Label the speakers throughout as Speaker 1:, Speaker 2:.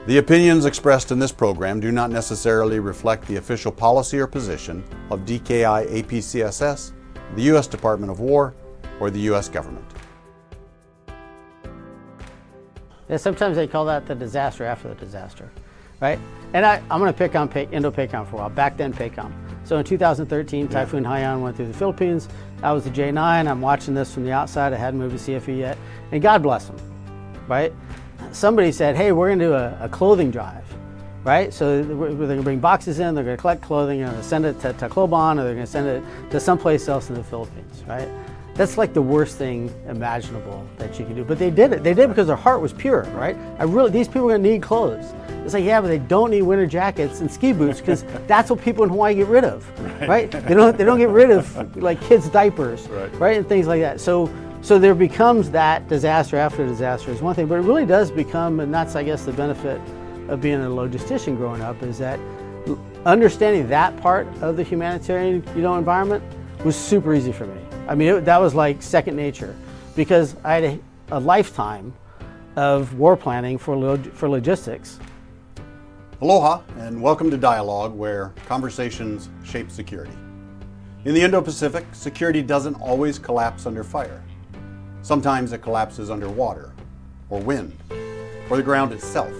Speaker 1: The opinions expressed in this program do not necessarily reflect the official policy or position of DKI APCSS, the U.S. Department of War, or the U.S. government.
Speaker 2: Yeah, sometimes they call that the disaster after the disaster, right? And I'm going to pick on Indo-PACOM for a while, back then PACOM. So in 2013, Typhoon Haiyan went through the Philippines. I was the J9. I'm watching this from the outside. I hadn't moved to CFE yet. And God bless them, right? Somebody said, hey, we're going to do a clothing drive, right? So they're going to bring boxes in, they're going to collect clothing, and they're going to send it to Tacloban, or they're going to send it to someplace else in the Philippines, right? That's like the worst thing imaginable that you can do. But they did it. They did it because their heart was pure, right? These people are going to need clothes. It's like, yeah, but they don't need winter jackets and ski boots because that's what people in Hawaii get rid of, right? They don't get rid of like kids' diapers, right? And things like that. So there becomes that disaster after disaster is one thing, but it really does become, and that's, I guess, the benefit of being a logistician growing up, is that understanding that part of the humanitarian, environment was super easy for me. I mean, that was like second nature, because I had a lifetime of war planning for logistics.
Speaker 1: Aloha, and welcome to Dialogue, where conversations shape security. In the Indo-Pacific, security doesn't always collapse under fire. Sometimes it collapses under water, or wind, or the ground itself.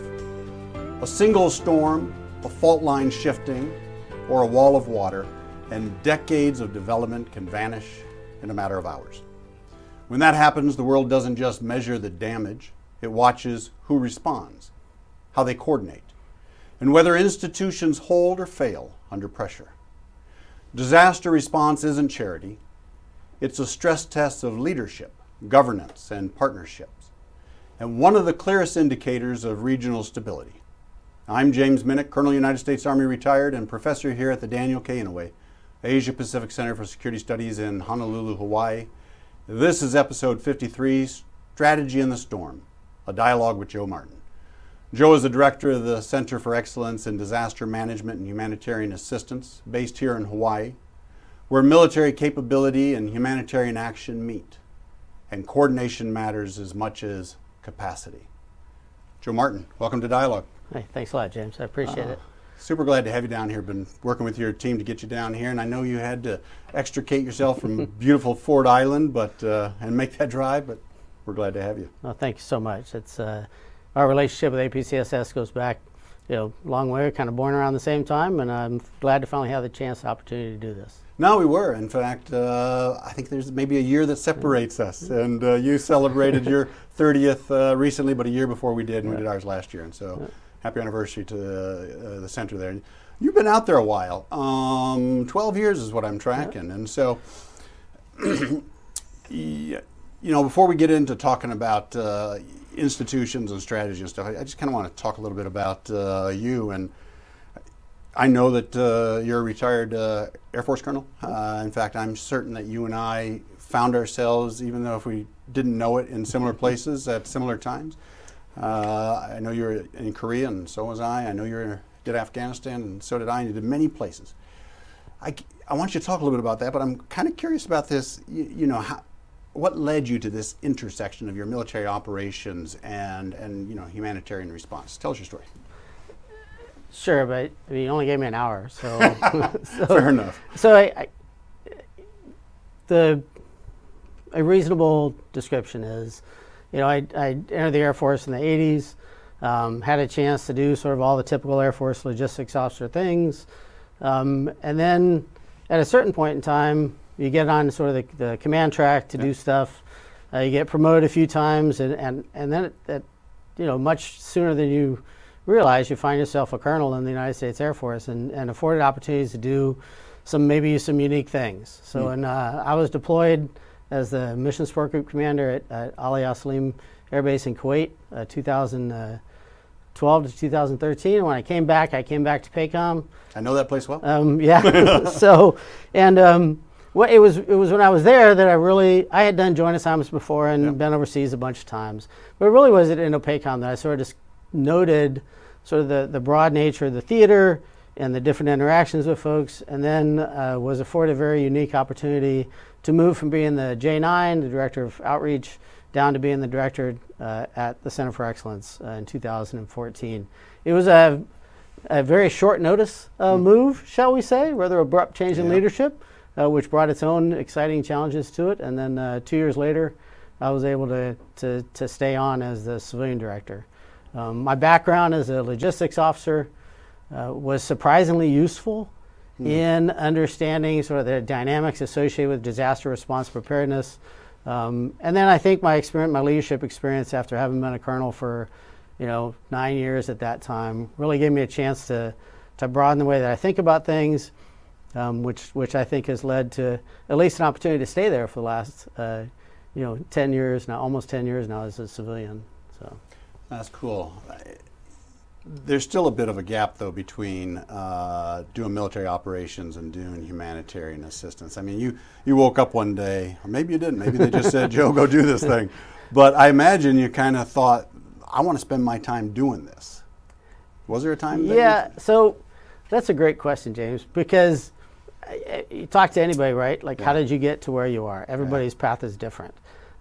Speaker 1: A single storm, a fault line shifting, or a wall of water, and decades of development can vanish in a matter of hours. When that happens, the world doesn't just measure the damage, it watches who responds, how they coordinate, and whether institutions hold or fail under pressure. Disaster response isn't charity, it's a stress test of leadership, governance, and partnerships, and one of the clearest indicators of regional stability. I'm James Minnick, Colonel United States Army retired and professor here at the Daniel K. Inouye Asia Pacific Center for Security Studies in Honolulu, Hawaii. This is episode 53, Strategy in the Storm, a dialogue with Joe Martin. Joe is the director of the Center for Excellence in Disaster Management and Humanitarian Assistance, based here in Hawaii, where military capability and humanitarian action meet, and coordination matters as much as capacity. Joe Martin, welcome to Dialogue.
Speaker 2: Hey, thanks a lot, James. I appreciate it.
Speaker 1: Super glad to have you down here. Been working with your team to get you down here, and I know you had to extricate yourself from beautiful Ford Island, and make that drive. But we're glad to have you.
Speaker 2: Well, thank you so much. It's our relationship with APCSS goes back, a long way. We're kind of born around the same time, and I'm glad to finally have the opportunity to do this.
Speaker 1: No, we were. In fact, I think there's maybe a year that separates us, and you celebrated your 30th recently, but a year before we did, and we did ours last year, and so. Happy anniversary to the center there. You've been out there a while. 12 years is what I'm tracking. And so, before we get into talking about institutions and strategy and stuff, I just kind of want to talk a little bit about you. And I know that you're a retired Air Force colonel. In fact, I'm certain that you and I found ourselves, even though if we didn't know it, in similar places at similar times. I know you're in Korea, and so was I. I know you did Afghanistan, and so did I, and you did many places. I want you to talk a little bit about that, but I'm kind of curious about this, what led you to this intersection of your military operations and humanitarian response? Tell us your story.
Speaker 2: Sure, but you only gave me an hour, so.
Speaker 1: Fair enough.
Speaker 2: So a reasonable description is, I entered the Air Force in the 80s, had a chance to do sort of all the typical Air Force logistics officer things. And then at a certain point in time, you get on sort of the command track to do stuff. You get promoted a few times, and then much sooner than you realize, you find yourself a colonel in the United States Air Force and afforded opportunities to do some unique things. So when I was deployed as the Mission Support Group Commander at Ali Al Salim Air Base in Kuwait, 2012 to 2013. And when I came back to PACOM.
Speaker 1: I know that place well.
Speaker 2: Yeah. So, and it was when I was there that I had done joint assignments before and been overseas a bunch of times. But it really was at Indo-PACOM that I sort of just noted sort of the broad nature of the theater and the different interactions with folks, and then was afforded a very unique opportunity to move from being the J9, the Director of Outreach, down to being the director at the Center for Excellence in 2014. It was a very short notice move, shall we say, rather abrupt change in leadership, which brought its own exciting challenges to it. And then 2 years later, I was able to stay on as the civilian director. My background as a logistics officer was surprisingly useful in understanding sort of the dynamics associated with disaster response preparedness. And then I think my leadership experience after having been a colonel for 9 years at that time really gave me a chance to broaden the way that I think about things, which I think has led to at least an opportunity to stay there for the last 10 years now, almost 10 years now as a civilian. So
Speaker 1: that's cool. There's still a bit of a gap, though, between doing military operations and doing humanitarian assistance. I mean, you woke up one day, or maybe you didn't. Maybe they just said, Joe, go do this thing. But I imagine you kind of thought, I want to spend my time doing this. Was there a time?
Speaker 2: So that's a great question, James, because you talk to anybody, right? Like, how did you get to where you are? Everybody's path is different.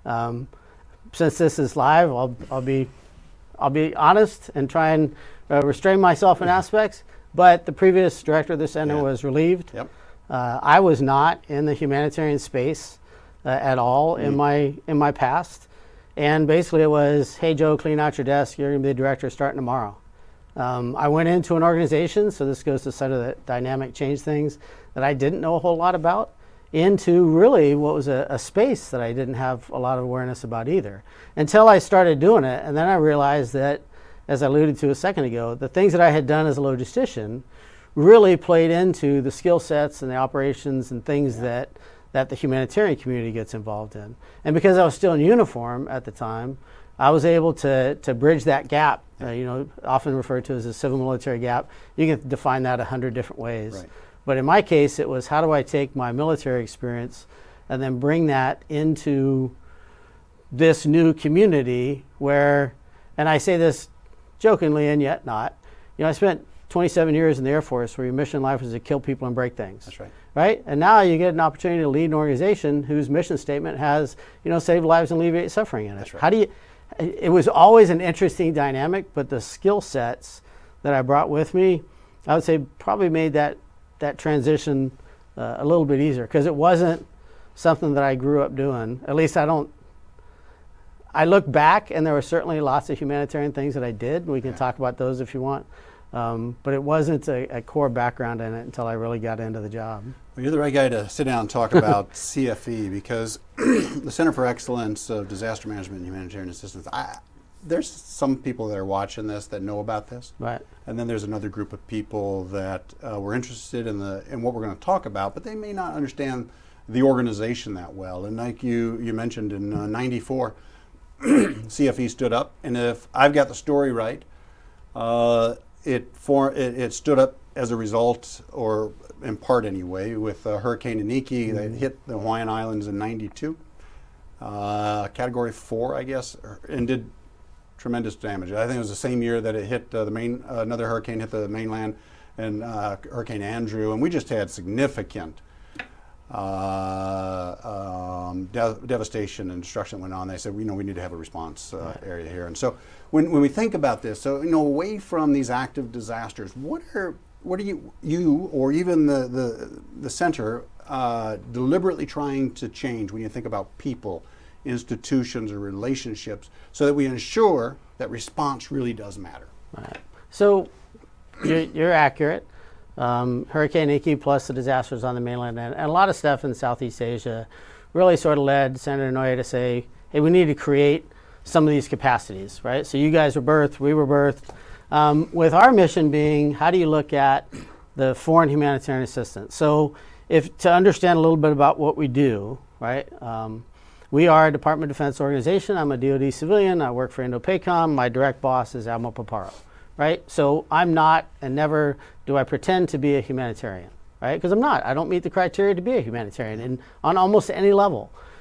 Speaker 2: Since this is live, I'll be honest and try and restrain myself in aspects, but the previous director of the center was relieved.
Speaker 1: Yep.
Speaker 2: I was not in the humanitarian space at all in my past, and basically it was, hey Joe, clean out your desk, you're going to be the director starting tomorrow. I went into an organization, so this goes to some of the dynamic change things that I didn't know a whole lot about, into really what was a space that I didn't have a lot of awareness about either, until I started doing it. And then I realized that, as I alluded to a second ago, the things that I had done as a logistician really played into the skill sets and the operations and things that the humanitarian community gets involved in. And because I was still in uniform at the time, I was able to bridge that gap, often referred to as a civil military gap. You can define that 100 different ways.
Speaker 1: Right.
Speaker 2: But in my case, it was, how do I take my military experience and then bring that into this new community where, and I say this jokingly and yet not, I spent 27 years in the Air Force where your mission in life was to kill people and break things.
Speaker 1: That's right.
Speaker 2: Right? And now you get an opportunity to lead an organization whose mission statement has, save lives and alleviate suffering in it.
Speaker 1: That's right.
Speaker 2: How do you, it was always an interesting dynamic, but the skill sets that I brought with me, I would say probably made that transition a little bit easier, because it wasn't something that I grew up doing. At least I look back and there were certainly lots of humanitarian things that I did. We can talk about those if you want. But it wasn't a core background in it until I really got into the job.
Speaker 1: Well, you're the right guy to sit down and talk about CFE, because the Center for Excellence of Disaster Management and Humanitarian Assistance, there's some people that are watching this that know about this.
Speaker 2: Right.
Speaker 1: And then there's another group of people that were interested in what we're going to talk about, but they may not understand the organization that well. And like you mentioned, in '94, CFE stood up, and if I've got the story right, it stood up as a result, or in part anyway, with Hurricane Iniki that hit the Hawaiian Islands in '92, Category 4, I guess, and did tremendous damage. I think it was the same year that it hit another hurricane hit the mainland, and Hurricane Andrew, and we just had significant devastation and destruction that went on. They said, we need to have a response area here. And so when we think about this, so away from these active disasters, what are you or even the center deliberately trying to change when you think about people, institutions, or relationships, so that we ensure that response really does matter?
Speaker 2: Right. So you're accurate. Hurricane Iniki plus the disasters on the mainland and a lot of stuff in Southeast Asia really sort of led Senator Inouye to say, hey, we need to create some of these capacities, right? So you guys were birthed, we were birthed, with our mission being, how do you look at the foreign humanitarian assistance? So to understand a little bit about what we do, right? We are a Department of Defense organization. I'm a DoD civilian. I work for INDOPACOM. My direct boss is Admiral Paparo, right? So I'm not, and never do I pretend to be a humanitarian, right? Because I'm not. I don't meet the criteria to be a humanitarian on almost any level.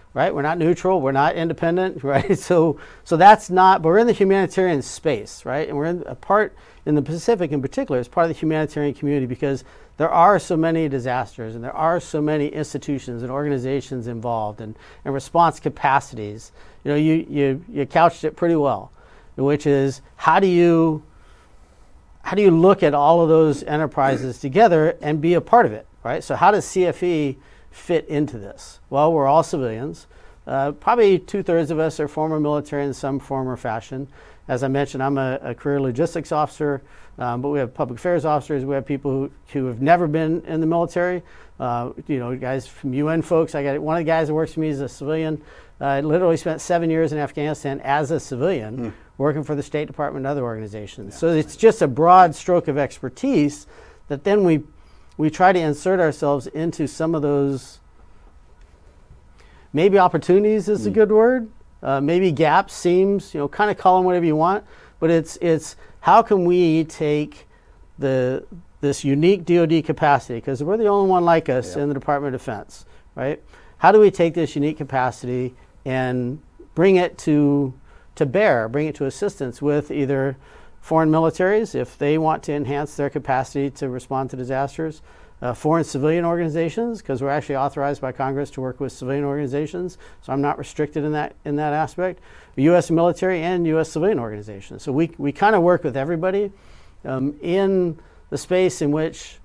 Speaker 2: right? We're not neutral, we're not independent, right? So that's not, but we're in the humanitarian space, right? And we're in a part in the Pacific in particular as part of the humanitarian community because there are so many disasters and there are so many institutions and organizations involved and response capacities. You know, you couched it pretty well, which is how do you look at all of those enterprises together and be a part of it, right? So how does CFE fit into this? Well, we're all civilians. Probably 2/3 of us are former military in some form or fashion. As I mentioned, I'm a career logistics officer, but we have public affairs officers. We have people who have never been in the military. You know, guys from UN folks. I got one of the guys that works for me is a civilian. Literally spent 7 years in Afghanistan as a civilian, working for the State Department and other organizations. Yeah, so it's just a broad stroke of expertise that then we try to insert ourselves into some of those, maybe opportunities is a good word, maybe gaps, seams, you know, kind of call them whatever you want, but it's how can we take this unique DoD capacity, because we're the only one like us in the Department of Defense, right? How do we take this unique capacity and bring it to bear, bring it to assistance with either foreign militaries, if they want to enhance their capacity to respond to disasters, foreign civilian organizations, because we're actually authorized by Congress to work with civilian organizations, so I'm not restricted in that aspect, U.S. military and U.S. civilian organizations. So we kind of work with everybody in the space in which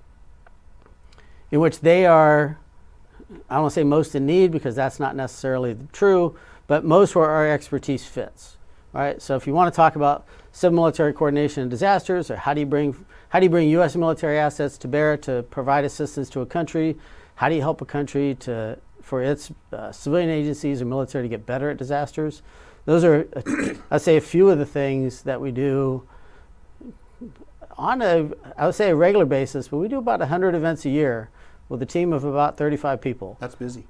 Speaker 2: they are, I don't want to say most in need because that's not necessarily true, but most where our expertise fits. Right? So if you want to talk about civil military coordination in disasters, or how do you bring U.S. military assets to bear to provide assistance to a country, how do you help a country for its civilian agencies or military to get better at disasters? Those are, I'd say, a few of the things that we do on I would say a regular basis, but we do about 100 events a year with a team of about 35 people.
Speaker 1: That's busy.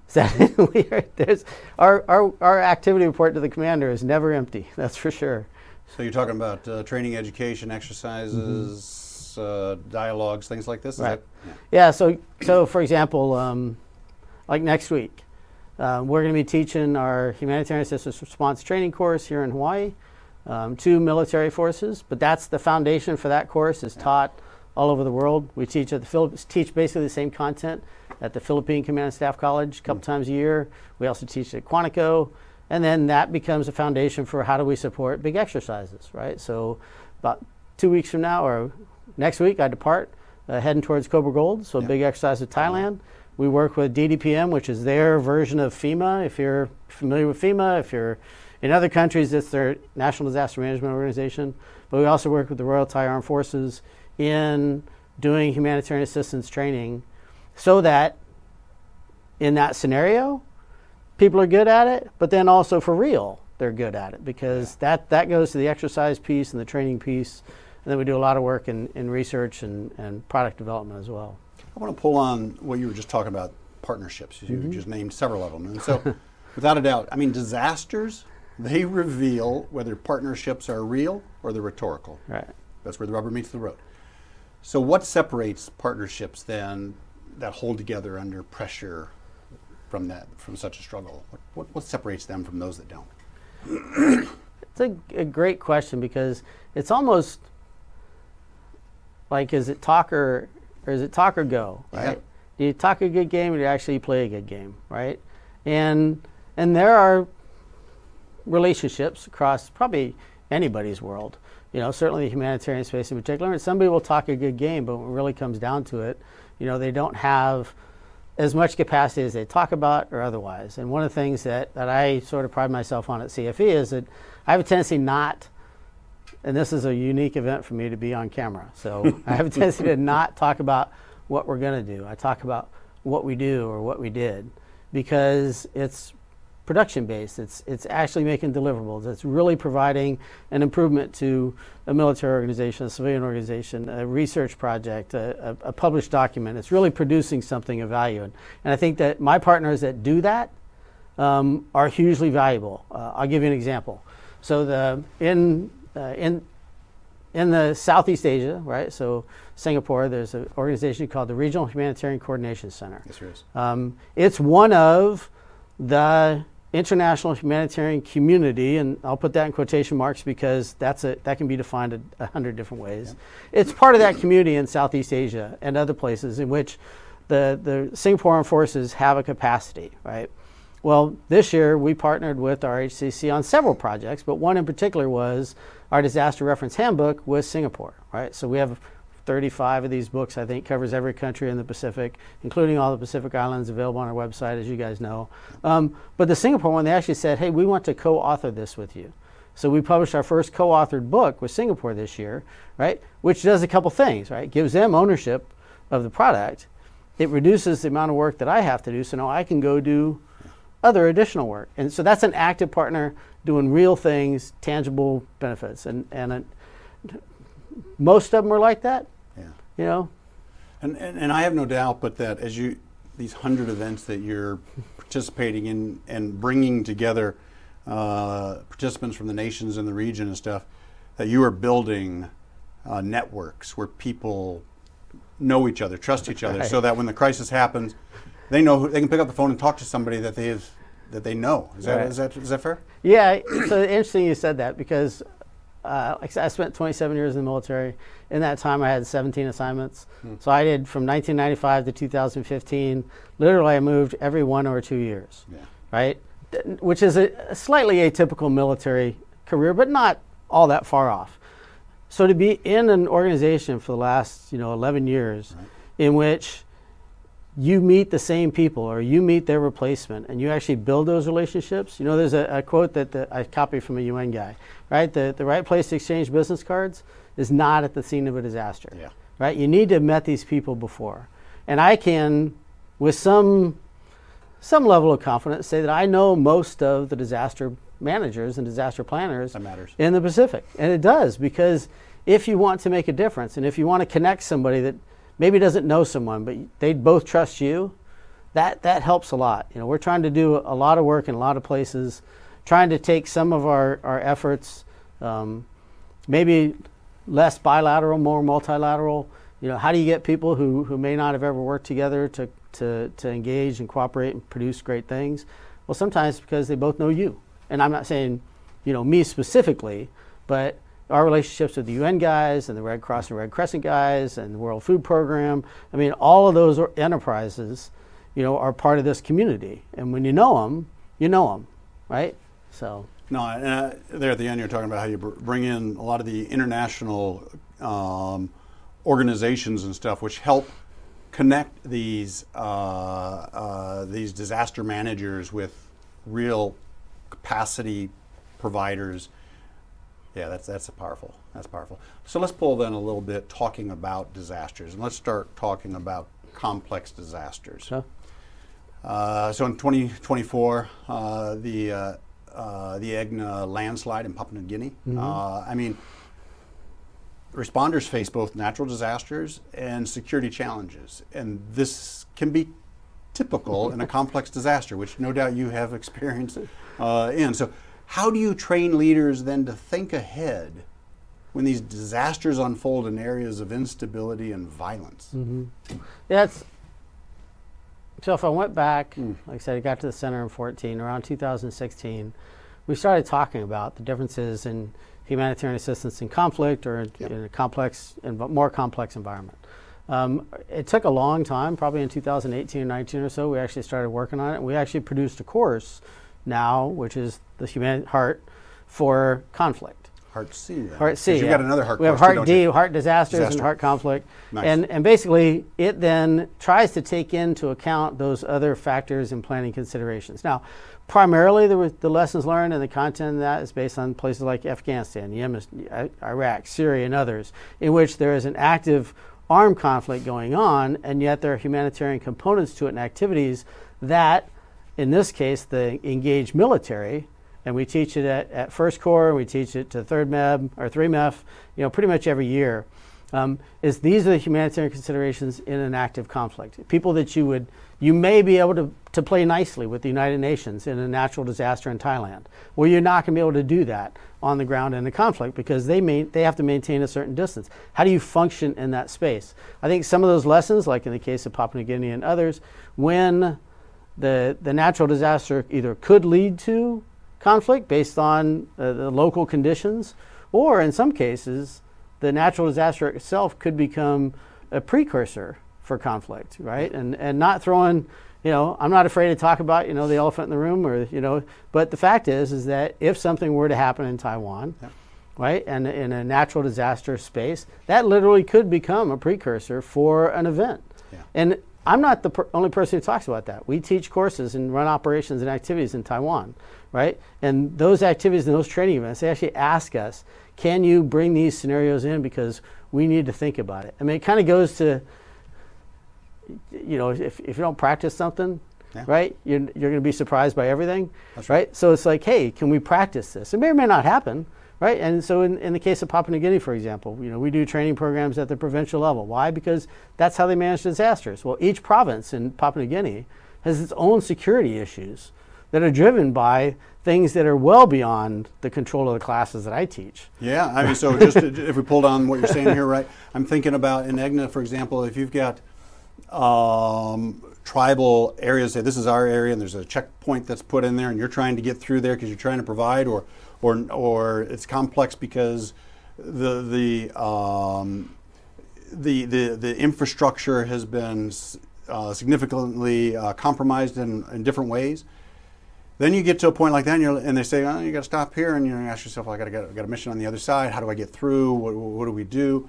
Speaker 2: Our activity report to the commander is never empty, that's for sure.
Speaker 1: So you're talking about training, education, exercises, dialogues, things like this?
Speaker 2: Right. Yeah, so for example, like next week, we're going to be teaching our humanitarian assistance response training course here in Hawaii to military forces, but that's the foundation for that course is taught all over the world. We teach at the Philippines, teach basically the same content at the Philippine Command and Staff College a couple times a year. We also teach at Quantico, and then that becomes a foundation for how do we support big exercises, right? So about 2 weeks from now, or next week, I depart, heading towards Cobra Gold, so a big exercise with Thailand. We work with DDPM, which is their version of FEMA. If you're familiar with FEMA, if you're in other countries, it's their National Disaster Management Organization. But we also work with the Royal Thai Armed Forces in doing humanitarian assistance training so that in that scenario, people are good at it, but then also for real, they're good at it because that goes to the exercise piece and the training piece. And then we do a lot of work in research and product development as well.
Speaker 1: I want to pull on what you were just talking about, partnerships. You just named several of them. And so without a doubt, I mean, disasters, they reveal whether partnerships are real or they're rhetorical.
Speaker 2: Right.
Speaker 1: That's where the rubber meets the road. So what separates partnerships then that hold together under pressure from such a struggle? What separates them from those that don't?
Speaker 2: It's a great question because it's almost like, is it talk or go, right?
Speaker 1: Yeah.
Speaker 2: Do you talk a good game or do you actually play a good game, right? And there are relationships across probably anybody's world, you know, certainly the humanitarian space in particular. And somebody will talk a good game, but when it really comes down to it, you know, they don't have as much capacity as they talk about or otherwise. And one of the things that I sort of pride myself on at CFE is that I have a tendency not, and this is a unique event for me to be on camera, so I have a tendency to not talk about what we're going to do. I talk about what we do or what we did because it's production based. It's actually making deliverables. It's really providing an improvement to a military organization, a civilian organization, a research project, a published document. It's really producing something of value. And I think that my partners that do that are hugely valuable. I'll give you an example. So in the Southeast Asia, right? So Singapore, there's an organization called the Regional Humanitarian Coordination Center.
Speaker 1: Yes, there is.
Speaker 2: It's one of the international humanitarian community, and I'll put that in quotation marks because that can be defined 100 different ways. Yeah. It's part of that community in Southeast Asia and other places in which the Singapore Armed Forces have a capacity, right? Well, this year we partnered with our HCC on several projects, but one in particular was our disaster reference handbook with Singapore, right? So we have 35 of these books, I think, covers every country in the Pacific, including all the Pacific Islands, available on our website, as you guys know. But the Singapore one, they actually said, hey, we want to co-author this with you. So we published our first co-authored book with Singapore this year, right? Which does a couple things, right? Gives them ownership of the product. It reduces the amount of work that I have to do, so now I can go do other additional work. And so that's an active partner doing real things, tangible benefits. And most of them are like that.
Speaker 1: Yeah.
Speaker 2: You know,
Speaker 1: and I have no doubt, but that as these 100 events that you're participating in and bringing together participants from the nations in the region and stuff, that you are building networks where people know each other, trust each other, right. So that when the crisis happens, they know they can pick up the phone and talk to somebody that they know. Is that fair?
Speaker 2: Yeah. So interesting you said that because. Like I spent 27 years in the military. In that time, I had 17 assignments. So I did from 1995 to 2015. Literally, I moved every 1 or 2 years, right? Which is a slightly atypical military career, but not all that far off. So to be in an organization for the last 11 years, right. In which you meet the same people or you meet their replacement and you actually build those relationships. There's a quote that I copied from a UN guy, right? The right place to exchange business cards is not at the scene of a disaster, right? You need to have met these people before. And I can, with some level of confidence, say that I know most of the disaster managers and disaster planners in the Pacific. And it does, because if you want to make a difference and if you want to connect somebody that maybe doesn't know someone, but they both trust you, that helps a lot. We're trying to do a lot of work in a lot of places, trying to take some of our efforts, maybe less bilateral, more multilateral. How do you get people who may not have ever worked together to engage and cooperate and produce great things? Well, sometimes because they both know you. And I'm not saying, me specifically, but our relationships with the UN guys and the Red Cross and Red Crescent guys and the World Food Program, I mean, all of those enterprises, are part of this community. And when you know them, right? So.
Speaker 1: No, there at the end you're talking about how you bring in a lot of the international organizations and stuff, which help connect these disaster managers with real capacity providers. Yeah, that's powerful. That's powerful. So let's pull then a little bit talking about disasters, and let's start talking about complex disasters.
Speaker 2: Huh?
Speaker 1: So in 2024, the Egna landslide in Papua New Guinea. Mm-hmm. Responders face both natural disasters and security challenges, and this can be typical in a complex disaster, which no doubt you have experience in. So how do you train leaders then to think ahead when these disasters unfold in areas of instability and violence?
Speaker 2: Mm-hmm. So if I went back, like I said, I got to the center in 2014, around 2016, we started talking about the differences in humanitarian assistance in conflict or in a complex, more complex environment. It took a long time, probably in 2018 or 19 or so, we actually started working on it. We actually produced a course now, which is the Human Heart for Conflict.
Speaker 1: Heart C. Then.
Speaker 2: Heart C.
Speaker 1: You've got another heart.
Speaker 2: We have Heart D, Heart Disasters, and Heart Conflict.
Speaker 1: Nice.
Speaker 2: And basically, it then tries to take into account those other factors and planning considerations. Now, primarily, the lessons learned and the content of that is based on places like Afghanistan, Yemen, Iraq, Syria, and others, in which there is an active armed conflict going on, and yet there are humanitarian components to it and activities that, in this case, the engaged military, and we teach it at First Corps, we teach it to 3rd MEB or 3MEF, pretty much every year, is these are the humanitarian considerations in an active conflict. People that you may be able to play nicely with the United Nations in a natural disaster in Thailand. Well, you're not going to be able to do that on the ground in a conflict because they have to maintain a certain distance. How do you function in that space? I think some of those lessons, like in the case of Papua New Guinea and others, when the natural disaster either could lead to conflict based on the local conditions, or in some cases, the natural disaster itself could become a precursor for conflict, right? And not throwing, I'm not afraid to talk about, the elephant in the room, or, but the fact is that if something were to happen in Taiwan, right, and in a natural disaster space, that literally could become a precursor for an event. Yeah. And I'm not the only person who talks about that. We teach courses and run operations and activities in Taiwan, right? And those activities and those training events, they actually ask us, can you bring these scenarios in, because we need to think about it. I mean, it kind of goes to, if you don't practice something, right, you're going to be surprised by everything. That's right? So it's like, hey, can we practice this? It may or may not happen, right? And so in the case of Papua New Guinea, for example, we do training programs at the provincial level. Why? Because that's how they manage disasters. Well, each province in Papua New Guinea has its own security issues that are driven by things that are well beyond the control of the classes that I teach.
Speaker 1: Yeah, I mean, so just if we pulled on what you're saying here, right, I'm thinking about in EGNA, for example, if you've got tribal areas, say this is our area and there's a checkpoint that's put in there and you're trying to get through there because you're trying to provide, or it's complex because the infrastructure has been significantly compromised in different ways. Then you get to a point like that, and they say, you got to stop here, and you ask yourself, I got a mission on the other side. How do I get through? What do we do?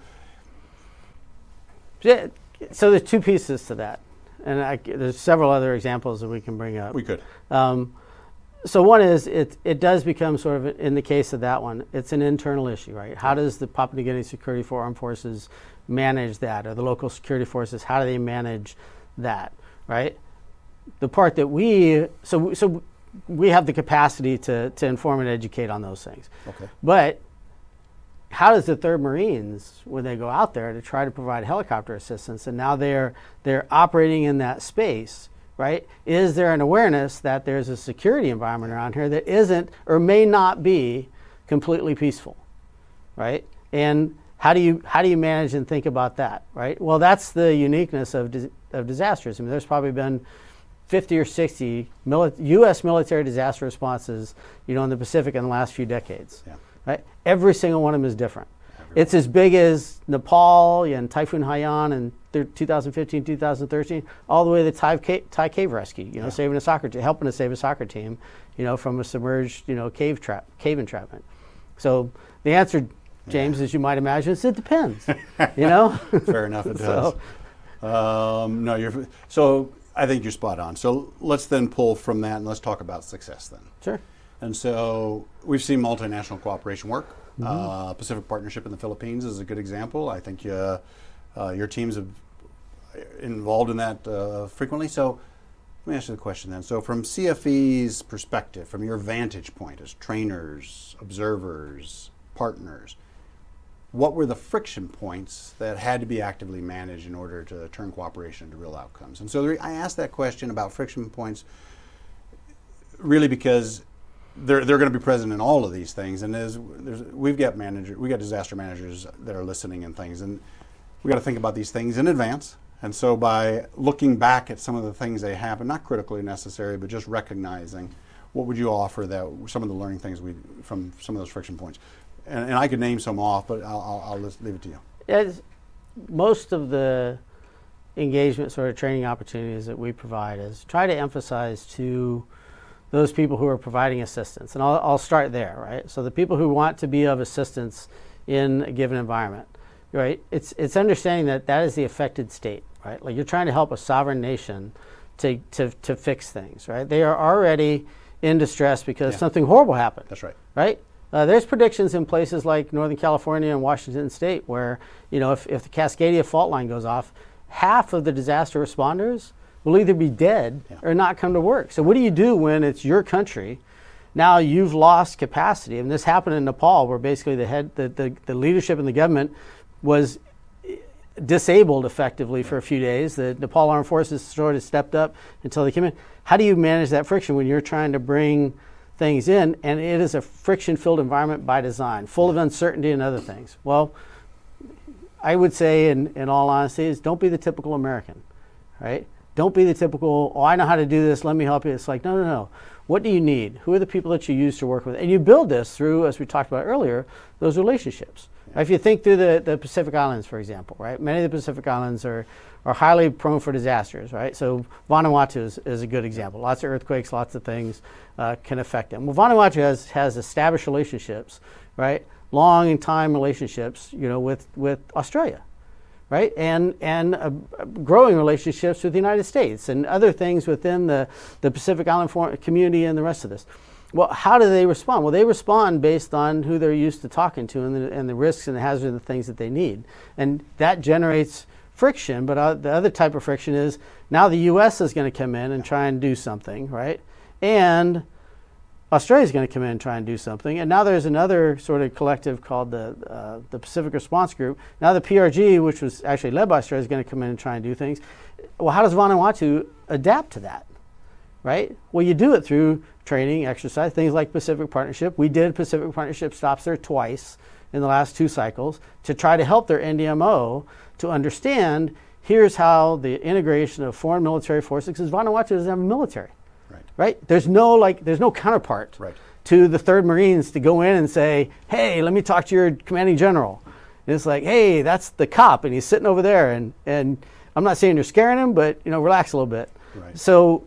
Speaker 2: So there's two pieces to that, and there's several other examples that we can bring up.
Speaker 1: We could.
Speaker 2: So one is it does become sort of, in the case of that one, it's an internal issue, right? How does the Papua New Guinea Security for Armed Forces manage that, or the local security forces? How do they manage that, right? The part that we have the capacity to inform and educate on those things. Okay. But how does the 3rd Marines, when they go out there to try to provide helicopter assistance, and now they're operating in that space, right? Is there an awareness that there's a security environment around here that isn't or may not be completely peaceful, right? And how do you manage and think about that, right? Well, that's the uniqueness of disasters. I mean, there's probably been 50 or 60 U.S. military disaster responses, in the Pacific in the last few decades. Yeah. Right? Every single one of them is different. It's as big as Nepal and Typhoon Haiyan in 2015, 2013, all the way to the Thai cave rescue. Saving helping to save a soccer team, from a submerged, cave entrapment. So the answer, James, as you might imagine, is it depends.
Speaker 1: Fair enough, it does. So I think you're spot on. So let's then pull from that and let's talk about success then.
Speaker 2: Sure.
Speaker 1: And so we've seen multinational cooperation work. Pacific Partnership in the Philippines is a good example. I think your teams have involved in that frequently. So let me ask you the question then. So from CFE's perspective, from your vantage point as trainers, observers, partners, what were the friction points that had to be actively managed in order to turn cooperation into real outcomes? And so I asked that question about friction points really because they're going to be present in all of these things. And we've got disaster managers that are listening and things, and we got to think about these things in advance. And so by looking back at some of the things they happen, not critically necessary, but just recognizing, what would you offer that some of the learning things from some of those friction points? And I could name some off, but I'll leave it to you.
Speaker 2: Most of the engagement sort of training opportunities that we provide is try to emphasize to those people who are providing assistance. And I'll start there, right? So the people who want to be of assistance in a given environment, right? It's understanding that is the affected state, right? Like you're trying to help a sovereign nation to fix things, right? They are already in distress because something horrible happened.
Speaker 1: That's right.
Speaker 2: Right? There's predictions in places like Northern California and Washington State where, if the Cascadia fault line goes off, half of the disaster responders will either be dead or not come to work. So what do you do when it's your country? Now you've lost capacity. And this happened in Nepal, where basically the leadership in the government was disabled effectively for a few days. The Nepal Armed Forces sort of stepped up until they came in. How do you manage that friction when you're trying to bring things in, and it is a friction-filled environment by design, full of uncertainty and other things? Well, I would say, in all honesty, is don't be the typical American, right? Don't be the typical, oh, I know how to do this, let me help you. It's like, no, no, no. What do you need? Who are the people that you use to work with? And you build this through, as we talked about earlier, those relationships. Yeah. If you think through the Pacific Islands, for example, right? Many of the Pacific Islands are highly prone for disasters, right? So Vanuatu is a good example. Lots of earthquakes, lots of things can affect them. Well, Vanuatu has established relationships, right? Long time relationships, with Australia, right? And growing relationships with the United States and other things within the Pacific Island community and the rest of this. Well, how do they respond? Well, they respond based on who they're used to talking to and the risks and the hazards and the things that they need. And that generates friction, but the other type of friction is now the U.S. is going to come in and try and do something, right? And Australia is going to come in and try and do something. And now there's another sort of collective called the Pacific Response Group. Now the PRG, which was actually led by Australia, is going to come in and try and do things. Well, how does Vanuatu adapt to that, right? Well, you do it through training, exercise, things like Pacific Partnership. We did Pacific Partnership stops there twice in the last 2 cycles to try to help their NDMO to understand here's how the integration of foreign military forces, because Vanuatu doesn't have a military, right? There's no counterpart to the 3rd Marines to go in and say, hey, let me talk to your commanding general. And it's like, hey, that's the cop, and he's sitting over there, and I'm not saying you're scaring him, but relax a little bit. Right. So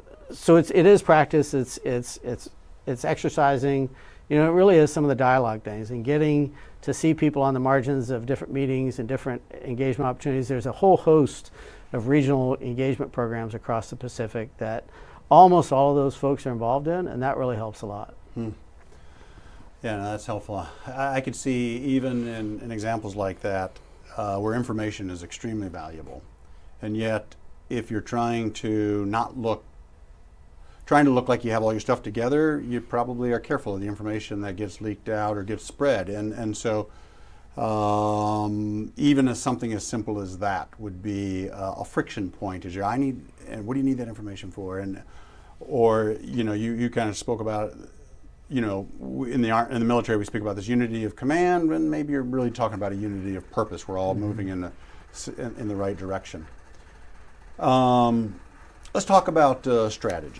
Speaker 2: it is practice. It's exercising. It really is some of the dialogue things and getting to see people on the margins of different meetings and different engagement opportunities. There's a whole host of regional engagement programs across the Pacific that almost all of those folks are involved in, and that really helps a lot.
Speaker 1: Yeah, no, that's helpful. I could see even in examples like that where information is extremely valuable, and yet if you're trying to look like you have all your stuff together, you probably are careful of the information that gets leaked out or gets spread. And so even as something as simple as that would be a friction point. Is I need, and what do you need that information for? Or you kind of spoke about, in the military we speak about this unity of command, and maybe you're really talking about a unity of purpose. We're all moving in the right direction. Let's talk about strategy.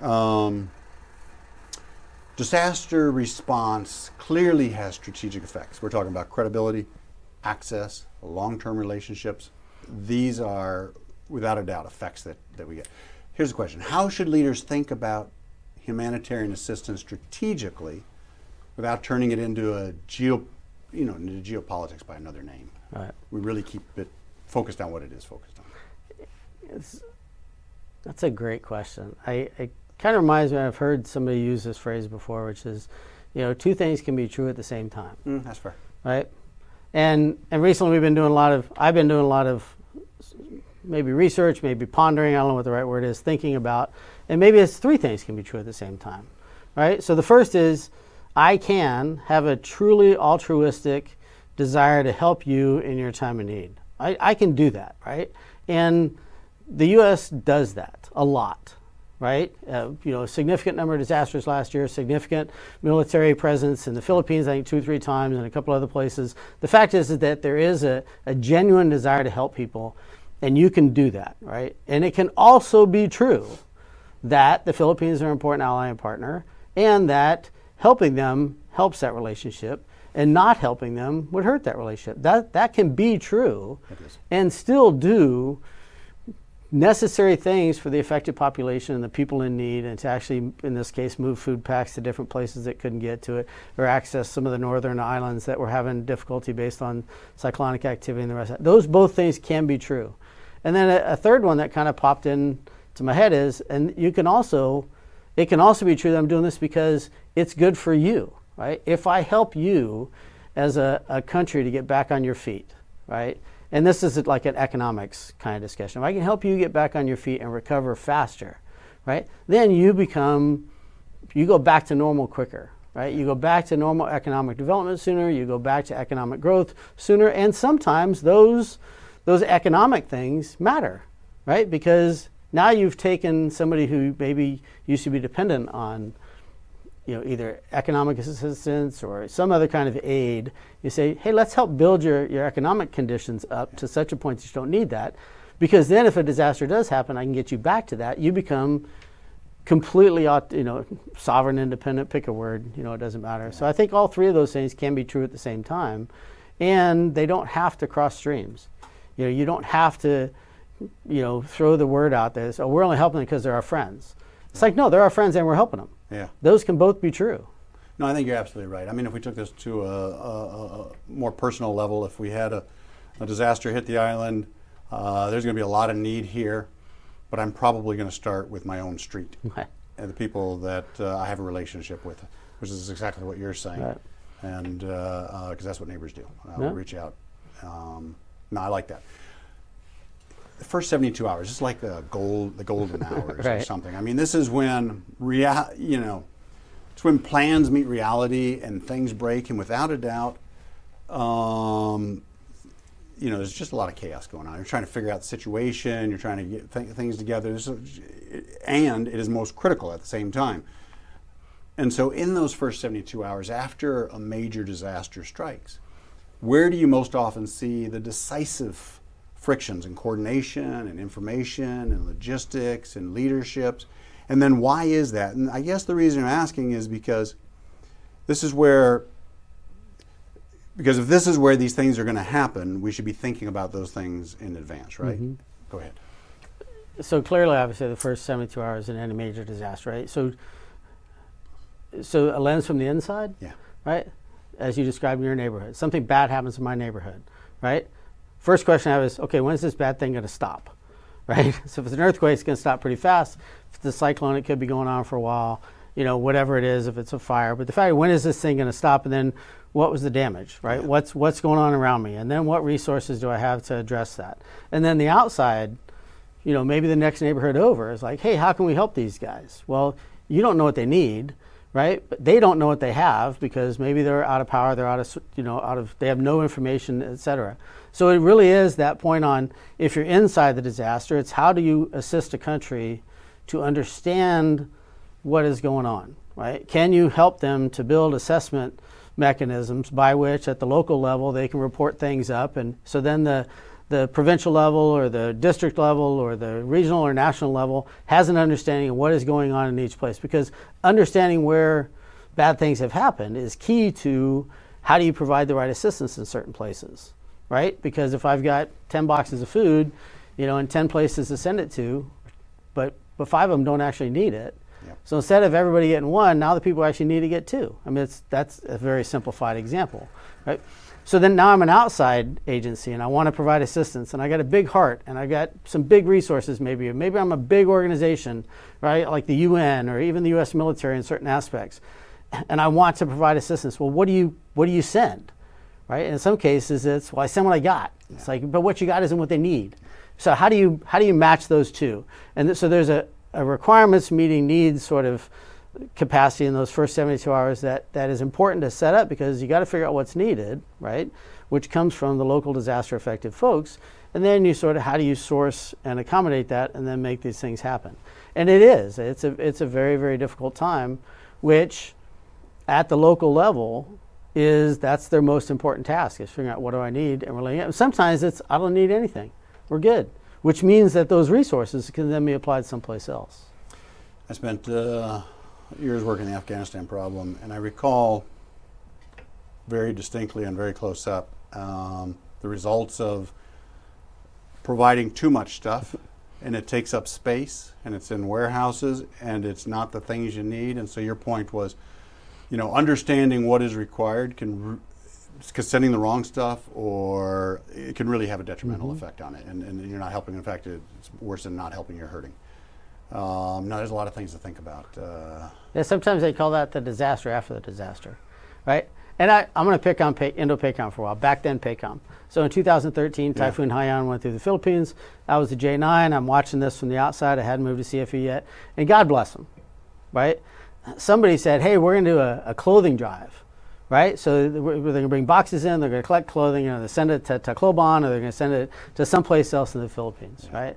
Speaker 1: Disaster response clearly has strategic effects. We're talking about credibility, access, long-term relationships. These are, without a doubt, effects that we get. Here's the question. How should leaders think about humanitarian assistance strategically without turning it into into geopolitics by another name? Right. We really keep it focused on what it is focused on.
Speaker 2: That's a great question. It kind of reminds me, I've heard somebody use this phrase before, which is, 2 things can be true at the same time.
Speaker 1: That's fair.
Speaker 2: Right? And recently I've been doing a lot of maybe research, maybe pondering, I don't know what the right word is, thinking about, and maybe it's 3 things can be true at the same time. Right? So the first is, I can have a truly altruistic desire to help you in your time of need. I can do that, right? And the U.S. does that a lot, right? A significant number of disasters last year, significant military presence in the Philippines, I think 2 or 3 times, and a couple other places. The fact is that there is a genuine desire to help people, and you can do that, right? And it can also be true that the Philippines are an important ally and partner, and that helping them helps that relationship, and not helping them would hurt that relationship. That can be true and still do necessary things for the affected population and the people in need, and to actually, in this case, move food packs to different places that couldn't get to it, or access some of the northern islands that were having difficulty based on cyclonic activity and the rest of that. Those both things can be true. And then a third one that kind of popped in to my head is, and it can also be true that I'm doing this because it's good for you, right? If I help you as a country to get back on your feet, right? And this is like an economics kind of discussion. If I can help you get back on your feet and recover faster, right? Then you go back to normal quicker, right? You go back to normal economic development sooner, you go back to economic growth sooner, and sometimes those economic things matter, right? Because now you've taken somebody who maybe used to be dependent on either economic assistance or some other kind of aid. You say, hey, let's help build your economic conditions up to such a point that you don't need that. Because then if a disaster does happen, I can get you back to that. You become completely, sovereign, independent, pick a word, it doesn't matter. Yeah. So I think all three of those things can be true at the same time, and they don't have to cross streams. You don't have to, throw the word out there, so we're only helping them because they're our friends. It's like, no, they're our friends and we're helping them.
Speaker 1: Yeah.
Speaker 2: Those can both be true.
Speaker 1: No, I think you're absolutely right. I mean, if we took this to a more personal level, if we had a disaster hit the island, there's going to be a lot of need here, but I'm probably going to start with my own street and the people that I have a relationship with, which is exactly what you're saying. Right. And because that's what neighbors do. We reach out. No, I like that. The first 72 hours, it's like the golden hours or something. I mean, this is when it's when plans meet reality and things break, and without a doubt, there's just a lot of chaos going on. You're trying to figure out the situation, you're trying to get things together, and it is most critical at the same time. And so in those first 72 hours after a major disaster strikes, where do you most often see the decisive frictions in coordination and information and logistics and leaderships? And then why is that? And I guess the reason I'm asking is because if this is where these things are going to happen, we should be thinking about those things in advance, right? Mm-hmm. Go ahead.
Speaker 2: So clearly, obviously, the first 72 hours in any major disaster, right? So a lens from the inside, right? As you described in your neighborhood, something bad happens in my neighborhood, right? First question I have is, okay, when is this bad thing going to stop, right? So if it's an earthquake, it's going to stop pretty fast. If it's a cyclone, it could be going on for a while, whatever it is, if it's a fire. But the fact, when is this thing going to stop? And then what was the damage, right? Yeah. What's going on around me? And then what resources do I have to address that? And then the outside, maybe the next neighborhood over is like, hey, how can we help these guys? Well, you don't know what they need, right? But they don't know what they have because maybe they're out of power, they're they have no information, et cetera. So it really is that point on, if you're inside the disaster, it's how do you assist a country to understand what is going on, right? Can you help them to build assessment mechanisms by which at the local level they can report things up, and so then the provincial level or the district level or the regional or national level has an understanding of what is going on in each place, because understanding where bad things have happened is key to how do you provide the right assistance in certain places, right? Because if I've got 10 boxes of food, and 10 places to send it to, but 5 of them don't actually need it. Yep. So instead of everybody getting one, now the people actually need to get 2. I mean, that's a very simplified example, right? So then now I'm an outside agency and I want to provide assistance, and I got a big heart and I got some big resources maybe I'm a big organization, right? Like the UN or even the US military in certain aspects. And I want to provide assistance. Well, what do you send? Right? In some cases it's, well, I send what I got. Yeah. It's like, but what you got isn't what they need. So how do you match those two? And so there's a requirements meeting needs sort of capacity in those first 72 hours that is important to set up, because you got to figure out what's needed, right? Which comes from the local disaster affected folks. And then you sort of, how do you source and accommodate that and then make these things happen? And it's a very, very difficult time, which at the local level that's their most important task, is figuring out what do I need and relaying it. Sometimes it's, I don't need anything. We're good. Which means that those resources can then be applied someplace else.
Speaker 1: I spent years working the Afghanistan problem, and I recall very distinctly and very close up the results of providing too much stuff, and it takes up space, and it's in warehouses, and it's not the things you need. And so your point was, understanding what is required because sending the wrong stuff, or it can really have a detrimental effect on it, and you're not helping. In fact, it's worse than not helping, you're hurting. No, there's a lot of things to think about.
Speaker 2: Yeah, sometimes they call that the disaster after the disaster, right? And I'm going to pick on Indo-PACOM for a while. Back then, PACOM. So in 2013, Typhoon Haiyan went through the Philippines. I was the J9. I'm watching this from the outside. I hadn't moved to CFE yet. And God bless them, right? Somebody said, hey, we're going to do a clothing drive, right? So they're going to bring boxes in. They're going to collect clothing. They send it to Tacloban, or they're going to send it to someplace else in the Philippines, right?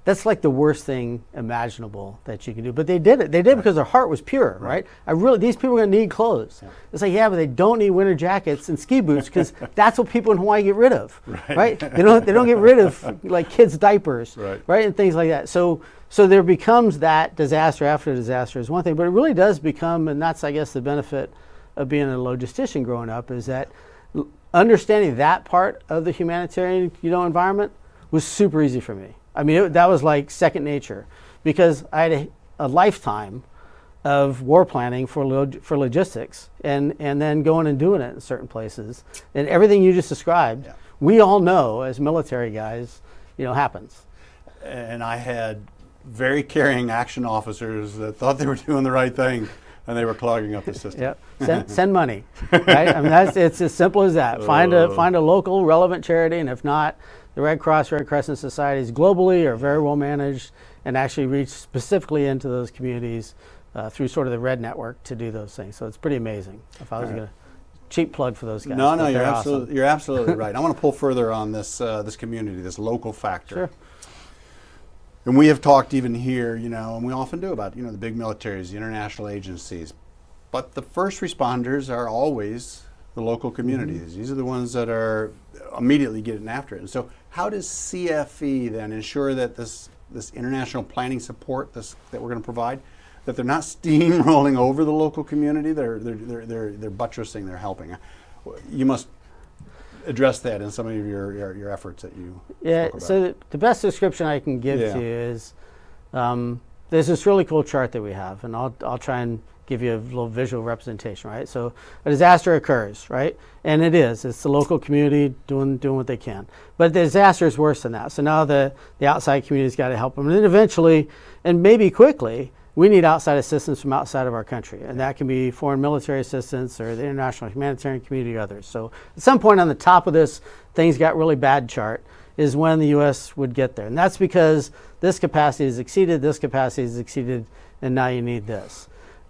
Speaker 2: That's like the worst thing imaginable that you can do. But they did it. They did it because their heart was pure, right? These people are going to need clothes. Yeah. It's like, yeah, but they don't need winter jackets and ski boots because that's what people in Hawaii get rid of, right? They don't get rid of like kids' diapers, right? And things like that. So there becomes that disaster after disaster is one thing, but it really does become, and that's, I guess, the benefit of being a logistician growing up, is that understanding that part of the humanitarian, environment was super easy for me. I mean, that was like second nature, because I had a lifetime of war planning for logistics, and then going and doing it in certain places, and everything you just described, we all know as military guys, happens.
Speaker 1: And I had very caring action officers that thought they were doing the right thing, and they were clogging up the system.
Speaker 2: Yep. Send money, right? I mean, it's as simple as that. Find a local relevant charity, and if not, the Red Cross, Red Crescent societies globally are very well managed and actually reach specifically into those communities through sort of the Red Network to do those things. So it's pretty amazing. If I was going to cheap plug for those guys.
Speaker 1: No, you're absolutely right. I want to pull further on this community, this local factor.
Speaker 2: Sure.
Speaker 1: And we have talked even here, and we often do about, the big militaries, the international agencies. But the first responders are always the local communities. Mm-hmm. These are the ones that are immediately getting after it. And so how does CFE then ensure that this international planning support that we're going to provide, that they're not steamrolling over the local community, they're buttressing, they're helping? You must address that in some of your efforts that you spoke about.
Speaker 2: So the best description I can give to you is there's this really cool chart that we have, and I'll try and give you a little visual representation, right? So a disaster occurs, right? And it's the local community doing what they can. But the disaster is worse than that. So now the outside community's got to help them. And then eventually, and maybe quickly, we need outside assistance from outside of our country. And that can be foreign military assistance or the international humanitarian community or others. So at some point on the top of this things got really bad chart is when the U.S. would get there. And that's because this capacity is exceeded, and now you need this.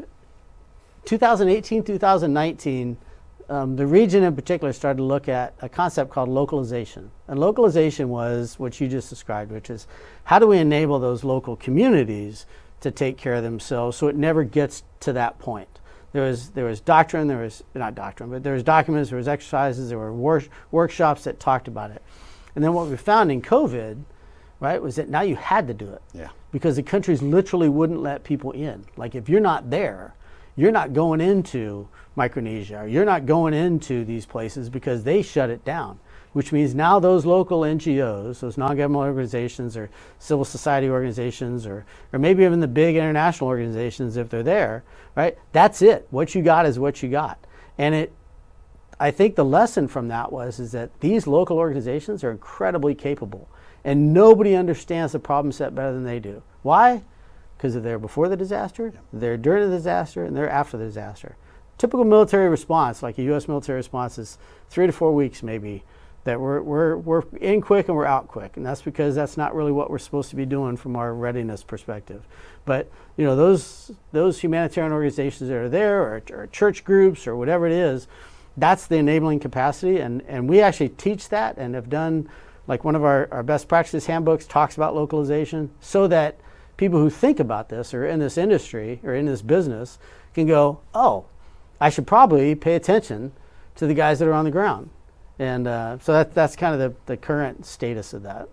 Speaker 2: 2018, 2019, the region in particular started to look at a concept called localization. And localization was what you just described, which is how do we enable those local communities to take care of themselves so it never gets to that point. There was doctrine, there was documents, there was exercises, there were workshops that talked about it. And then what we found in COVID, right, was that now you had to do it.
Speaker 1: Yeah.
Speaker 2: Because the countries literally wouldn't let people in. Like if you're not there, you're not going into Micronesia, or you're not going into these places because they shut it down, which means now those local NGOs, those non-governmental organizations or civil society organizations, or maybe even the big international organizations, if they're there, right, that's it. What you got is what you got. And I think the lesson from that is that these local organizations are incredibly capable, and nobody understands the problem set better than they do. Why? Because they're there before the disaster, they're during the disaster, and they're after the disaster. Typical military response, like a U.S. military response, is 3 to 4 weeks maybe, that we're in quick and we're out quick, and that's because that's not really what we're supposed to be doing from our readiness perspective. But those humanitarian organizations that are there, or church groups, or whatever it is, that's the enabling capacity, and we actually teach that and have done, like one of our best practices handbooks talks about localization, so that people who think about this or in this industry or in this business can go, oh, I should probably pay attention to the guys that are on the ground. And so that's kind of the current status of that.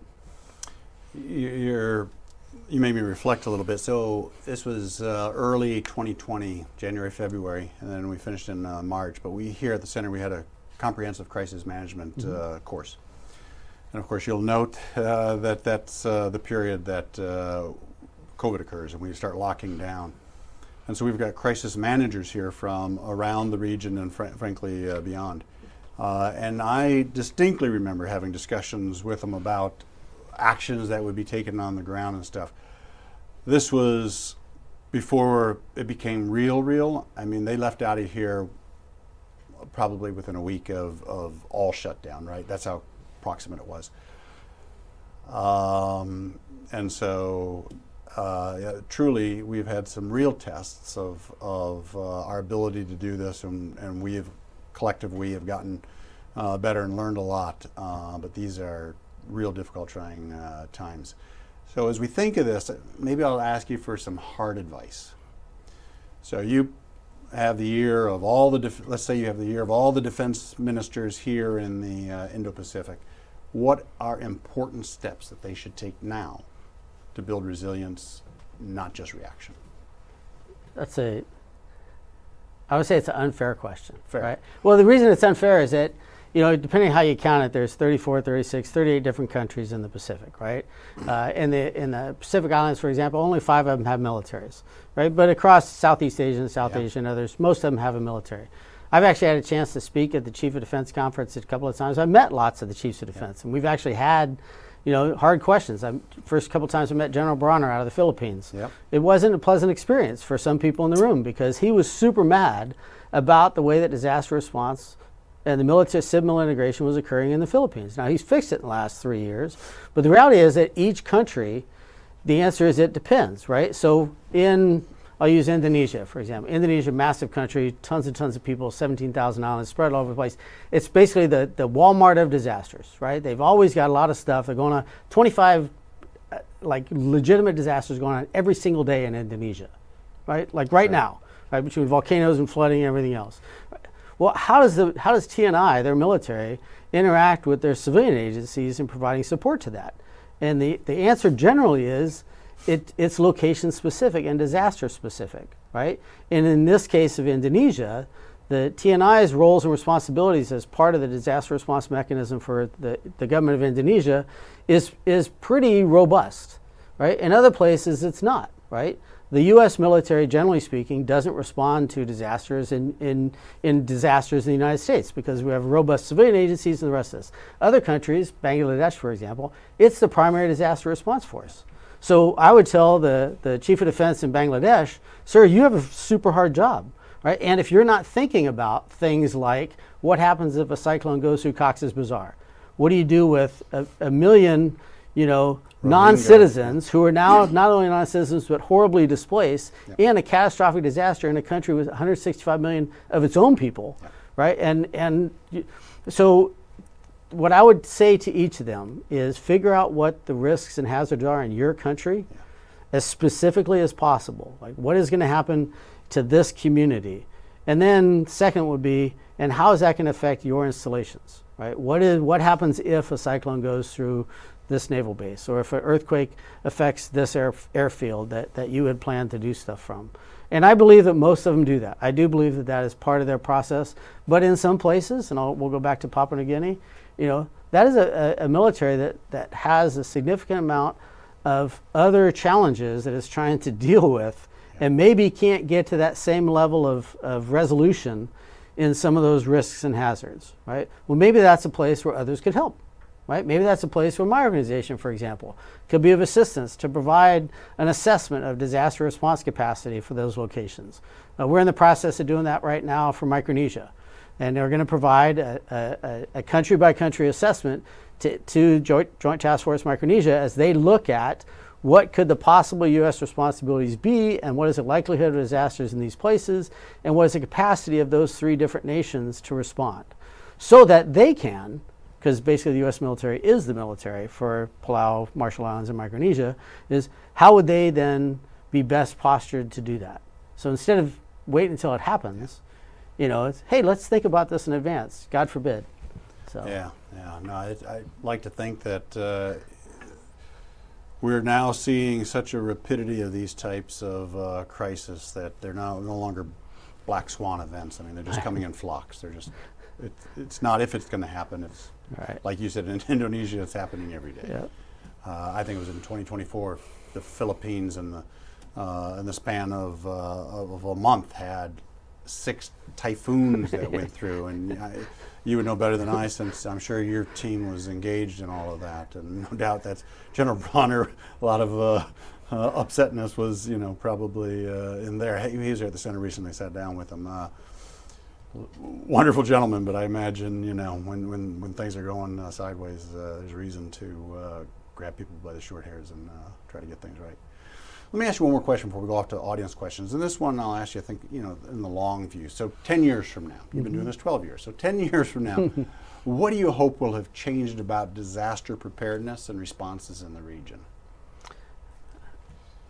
Speaker 1: You made me reflect a little bit. So this was early 2020, January, February, and then we finished in March. But we here at the center, we had a comprehensive crisis management course. And of course, you'll note that that's the period that COVID occurs and we start locking down. And so we've got crisis managers here from around the region and frankly beyond. And I distinctly remember having discussions with them about actions that would be taken on the ground and stuff. This was before it became real. I mean, they left out of here probably within a week of all shutdown, right? That's how proximate it was. And so truly, we've had some real tests of our ability to do this, and we have gotten better and learned a lot. But these are real difficult, trying times. So as we think of this, maybe I'll ask you for some hard advice. So you have the year of all the, let's say you have the year of all the defense ministers here in the Indo-Pacific. What are important steps that they should take now to build resilience, not just reaction?
Speaker 2: I would say it's an unfair question.
Speaker 1: Fair.
Speaker 2: Right? Well, the reason it's unfair is that, depending on how you count it, there's 34, 36, 38 different countries in the Pacific, right? In the Pacific Islands, for example, only 5 of them have militaries, right? But across Southeast Asia and South Asia and others, most of them have a military. I've actually had a chance to speak at the Chief of Defense Conference a couple of times. I met lots of the Chiefs of Defense, and we've actually had hard questions. First couple times I met General Bronner out of the Philippines.
Speaker 1: Yep.
Speaker 2: It wasn't a pleasant experience for some people in the room because he was super mad about the way that disaster response and the military civil integration was occurring in the Philippines. Now, he's fixed it in the last 3 years, but the reality is that each country, the answer is it depends, right? So I'll use Indonesia, for example. Indonesia, massive country, tons and tons of people, 17,000 islands spread all over the place. It's basically the Walmart of disasters, right? They've always got a lot of stuff. They're going on 25 legitimate disasters going on every single day in Indonesia, right? Like right now, right? Between volcanoes and flooding and everything else. Well, how does TNI, their military, interact with their civilian agencies in providing support to that? And the answer generally is it's location specific and disaster specific, right? And in this case of Indonesia, the TNI's roles and responsibilities as part of the disaster response mechanism for the government of Indonesia is pretty robust, right? In other places, it's not, right? The U.S. military, generally speaking, doesn't respond to disasters in disasters in the United States because we have robust civilian agencies and the rest of this. Other countries, Bangladesh, for example, it's the primary disaster response force. So I would tell the Chief of Defense in Bangladesh, sir, you have a super hard job, right? And if you're not thinking about things like what happens if a cyclone goes through Cox's Bazar? What do you do with a million, non-citizens who are now not only non-citizens but horribly displaced and a catastrophic disaster in a country with 165 million of its own people, right? So what I would say to each of them is figure out what the risks and hazards are in your country as specifically as possible. Like what is going to happen to this community? And then second would be, and how is that going to affect your installations, right? What happens if a cyclone goes through this naval base or if an earthquake affects this airfield that you had planned to do stuff from? And I believe that most of them do that. I do believe that is part of their process. But in some places, and we'll go back to Papua New Guinea, that is a military that has a significant amount of other challenges that it's trying to deal with and maybe can't get to that same level of resolution in some of those risks and hazards, right? Well, maybe that's a place where others could help, right? Maybe that's a place where my organization, for example, could be of assistance to provide an assessment of disaster response capacity for those locations. We're in the process of doing that right now for Micronesia. And they're going to provide a country-by-country assessment to Joint Task Force Micronesia as they look at what could the possible U.S. responsibilities be and what is the likelihood of disasters in these places and what is the capacity of those 3 different nations to respond so that they can, because basically the U.S. military is the military for Palau, Marshall Islands, and Micronesia, is how would they then be best postured to do that? So instead of waiting until it happens, it's, hey, let's think about this in advance, God forbid. So.
Speaker 1: No, I like to think that we're now seeing such a rapidity of these types of crisis that they're now no longer black swan events. I mean, they're just coming in flocks. They're just, it's not if it's going to happen. It's like you said, in Indonesia, it's happening every day.
Speaker 2: Yep.
Speaker 1: I think it was in 2024, the Philippines in the span of a month had 6 typhoons that went through, and you would know better than I, since I'm sure your team was engaged in all of that, and no doubt that's General Bronner. A lot of upsetness was, probably in there. He was there at the center recently. Sat down with him. Wonderful gentleman, but I imagine when things are going sideways, there's reason to grab people by the short hairs and try to get things right. Let me ask you one more question before we go off to audience questions. And this one I'll ask you, I think, in the long view. So 10 years from now, you've been doing this 12 years. So 10 years from now, what do you hope will have changed about disaster preparedness and responses in the region?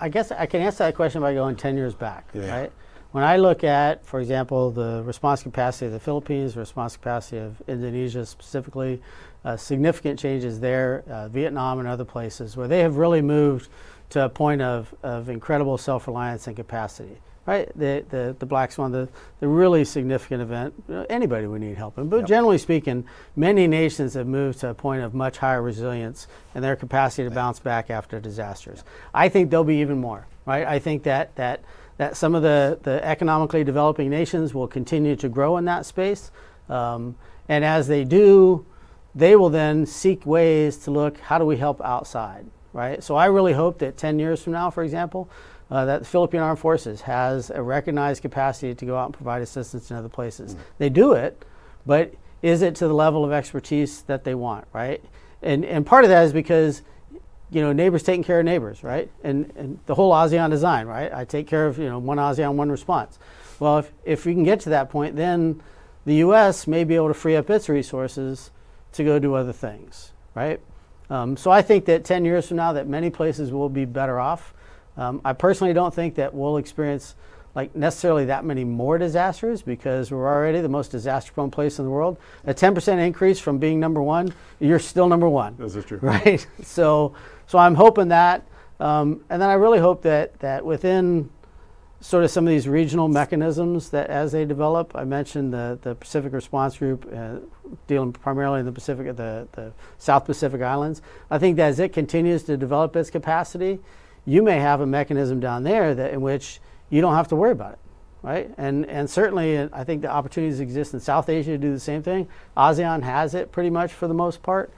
Speaker 2: I guess I can answer that question by going 10 years back,
Speaker 1: Yeah.
Speaker 2: right? When I look at, for example, the response capacity of the Philippines, response capacity of Indonesia specifically, significant changes there, Vietnam and other places where they have really moved to a point of incredible self-reliance and capacity, right? The Black Swan, the really significant event, anybody would need help in. But generally speaking, many nations have moved to a point of much higher resilience and their capacity to bounce back after disasters. I think there'll be even more, right? I think that some of the economically developing nations will continue to grow in that space. And as they do, they will then seek ways to look, how do we help outside, right? So I really hope that 10 years from now, for example, that the Philippine Armed Forces has a recognized capacity to go out and provide assistance in other places. They do it, but is it to the level of expertise that they want, right? And part of that is because, neighbors taking care of neighbors, right? And the whole ASEAN design, right? I take care of, one ASEAN, one response. Well, if we can get to that point, then the U.S. may be able to free up its resources to go do other things, right? So I think that 10 years from now that many places will be better off. I personally don't think that we'll experience necessarily that many more disasters because we're already the most disaster-prone place in the world. A 10% increase from being number one, you're still number one.
Speaker 1: This is true.
Speaker 2: Right? So I'm hoping that, and then I really hope that within sort of some of these regional mechanisms that as they develop, I mentioned the Pacific Response Group dealing primarily in the Pacific, the South Pacific Islands. I think that as it continues to develop its capacity, you may have a mechanism down there in which you don't have to worry about it, right? And certainly I think the opportunities exist in South Asia to do the same thing. ASEAN has it pretty much for the most part.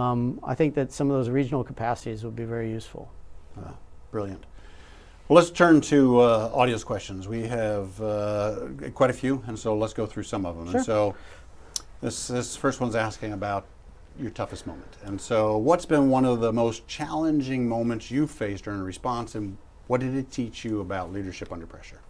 Speaker 2: I think that some of those regional capacities would be very useful.
Speaker 1: Brilliant. Well, let's turn to audience questions. We have quite a few, and so let's go through some of them.
Speaker 2: Sure.
Speaker 1: And so this first one's asking about your toughest moment. And so what's been one of the most challenging moments you've faced during a response, and what did it teach you about leadership under pressure?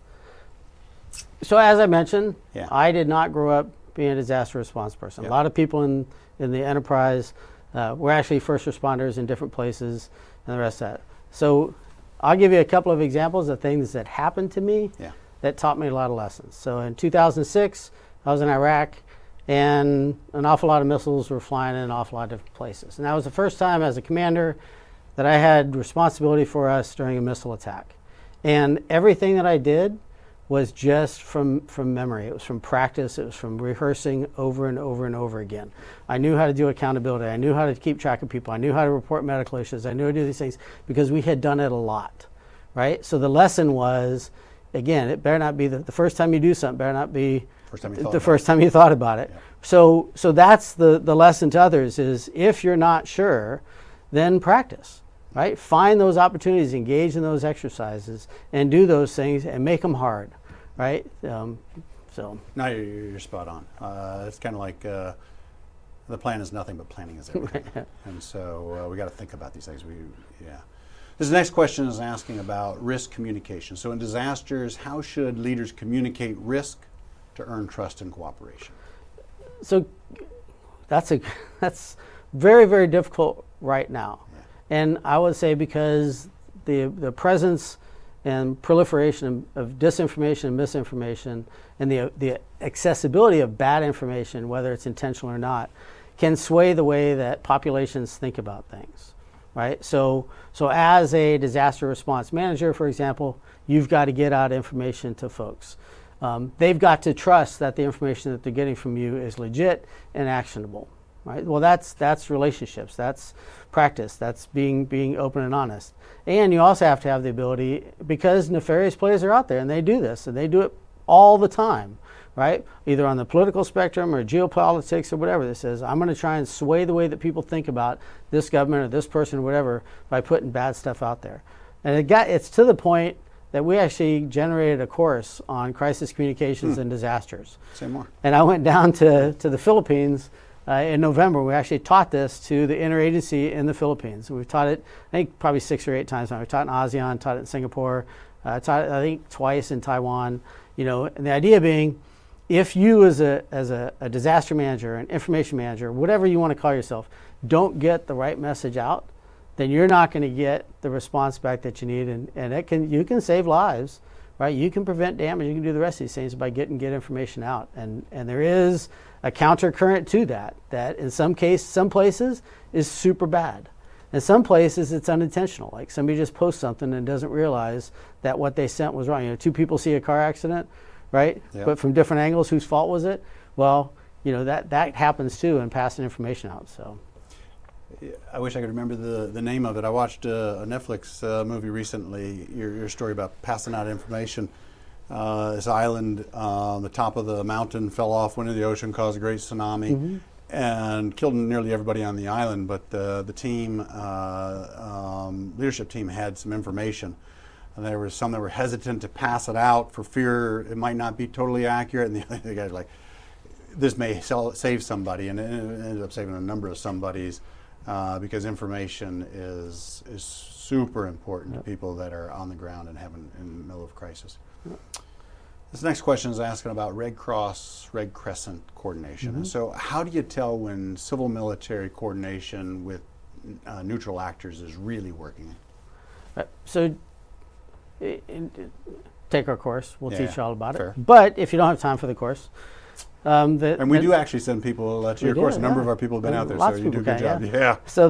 Speaker 2: So as I mentioned,
Speaker 1: Yeah.
Speaker 2: I did not grow up being a disaster response person.
Speaker 1: Yeah.
Speaker 2: A lot of people in the enterprise were actually first responders in different places and the rest of that. So I'll give you a couple of examples of things that happened to me that taught me a lot of lessons. So in 2006, I was in Iraq, and an awful lot of missiles were flying in an awful lot of different places. And that was the first time as a commander that I had responsibility for us during a missile attack. And everything that I did was just from memory. It was from practice. It was from rehearsing over and over and over again. I knew how to do accountability. I knew how to keep track of people. I knew how to report medical issues. I knew how to do these things because we had done it a lot, right? So the lesson was, again, it better not be the first time you do something, better not be the first time you thought about it. Yeah. So that's the lesson to others is if you're not sure, then practice, right? Find those opportunities, engage in those exercises, and do those things and make them hard, right? So.
Speaker 1: No, you're spot on. It's kind of like the plan is nothing, but planning is everything. And so we got to think about these things. This next question is asking about risk communication. So in disasters, how should leaders communicate risk to earn trust and cooperation?
Speaker 2: So that's very, very difficult right now. Yeah. And I would say because the presence and proliferation of disinformation and misinformation and the accessibility of bad information, whether it's intentional or not, can sway the way that populations think about things, right? So as a disaster response manager, for example, you've got to get out information to folks. They've got to trust that the information that they're getting from you is legit and actionable, right? Well, that's relationships, that's practice, that's being open and honest. And you also have to have the ability, because nefarious players are out there and they do this, and they do it all the time, right? Either on the political spectrum or geopolitics or whatever. That says, I'm going to try and sway the way that people think about this government or this person or whatever by putting bad stuff out there. And it's to the point that we actually generated a course on crisis communications and disasters.
Speaker 1: Say more.
Speaker 2: And I went down to the Philippines in November. We actually taught this to the interagency in the Philippines. We've taught it, I think, probably 6 or 8 times now. We've taught it in ASEAN, taught it in Singapore, taught it, I think, twice in Taiwan. And the idea being, if you as a disaster manager, an information manager, whatever you want to call yourself, don't get the right message out, then you're not going to get the response back that you need, and you can save lives, right? You can prevent damage. You can do the rest of these things by get information out, and there is a counter current to that in some places is super bad. In some places it's unintentional, like somebody just posts something and doesn't realize that what they sent was wrong. Two people see a car accident, right? Yep. But from different angles, whose fault was it? Well, that happens too in passing information out. So
Speaker 1: I wish I could remember the name of it. I watched a Netflix movie recently, your story about passing out information. This island, the top of the mountain fell off, went into the ocean, caused a great tsunami, and killed nearly everybody on the island. But the team, leadership team, had some information. And there were some that were hesitant to pass it out for fear it might not be totally accurate. And the other guys were like, this may save somebody, and it ended up saving a number of somebodies. Because information is super important to people that are on the ground and in the middle of crisis. This next question is asking about Red Cross, Red Crescent coordination. And so how do you tell when civil-military coordination with neutral actors is really working?
Speaker 2: So take our course. We'll teach you all about
Speaker 1: fair.
Speaker 2: It. But if you don't have time for the course,
Speaker 1: and we do actually send people to your course. A number of our people have been out there, so you do a good job. Yeah.
Speaker 2: So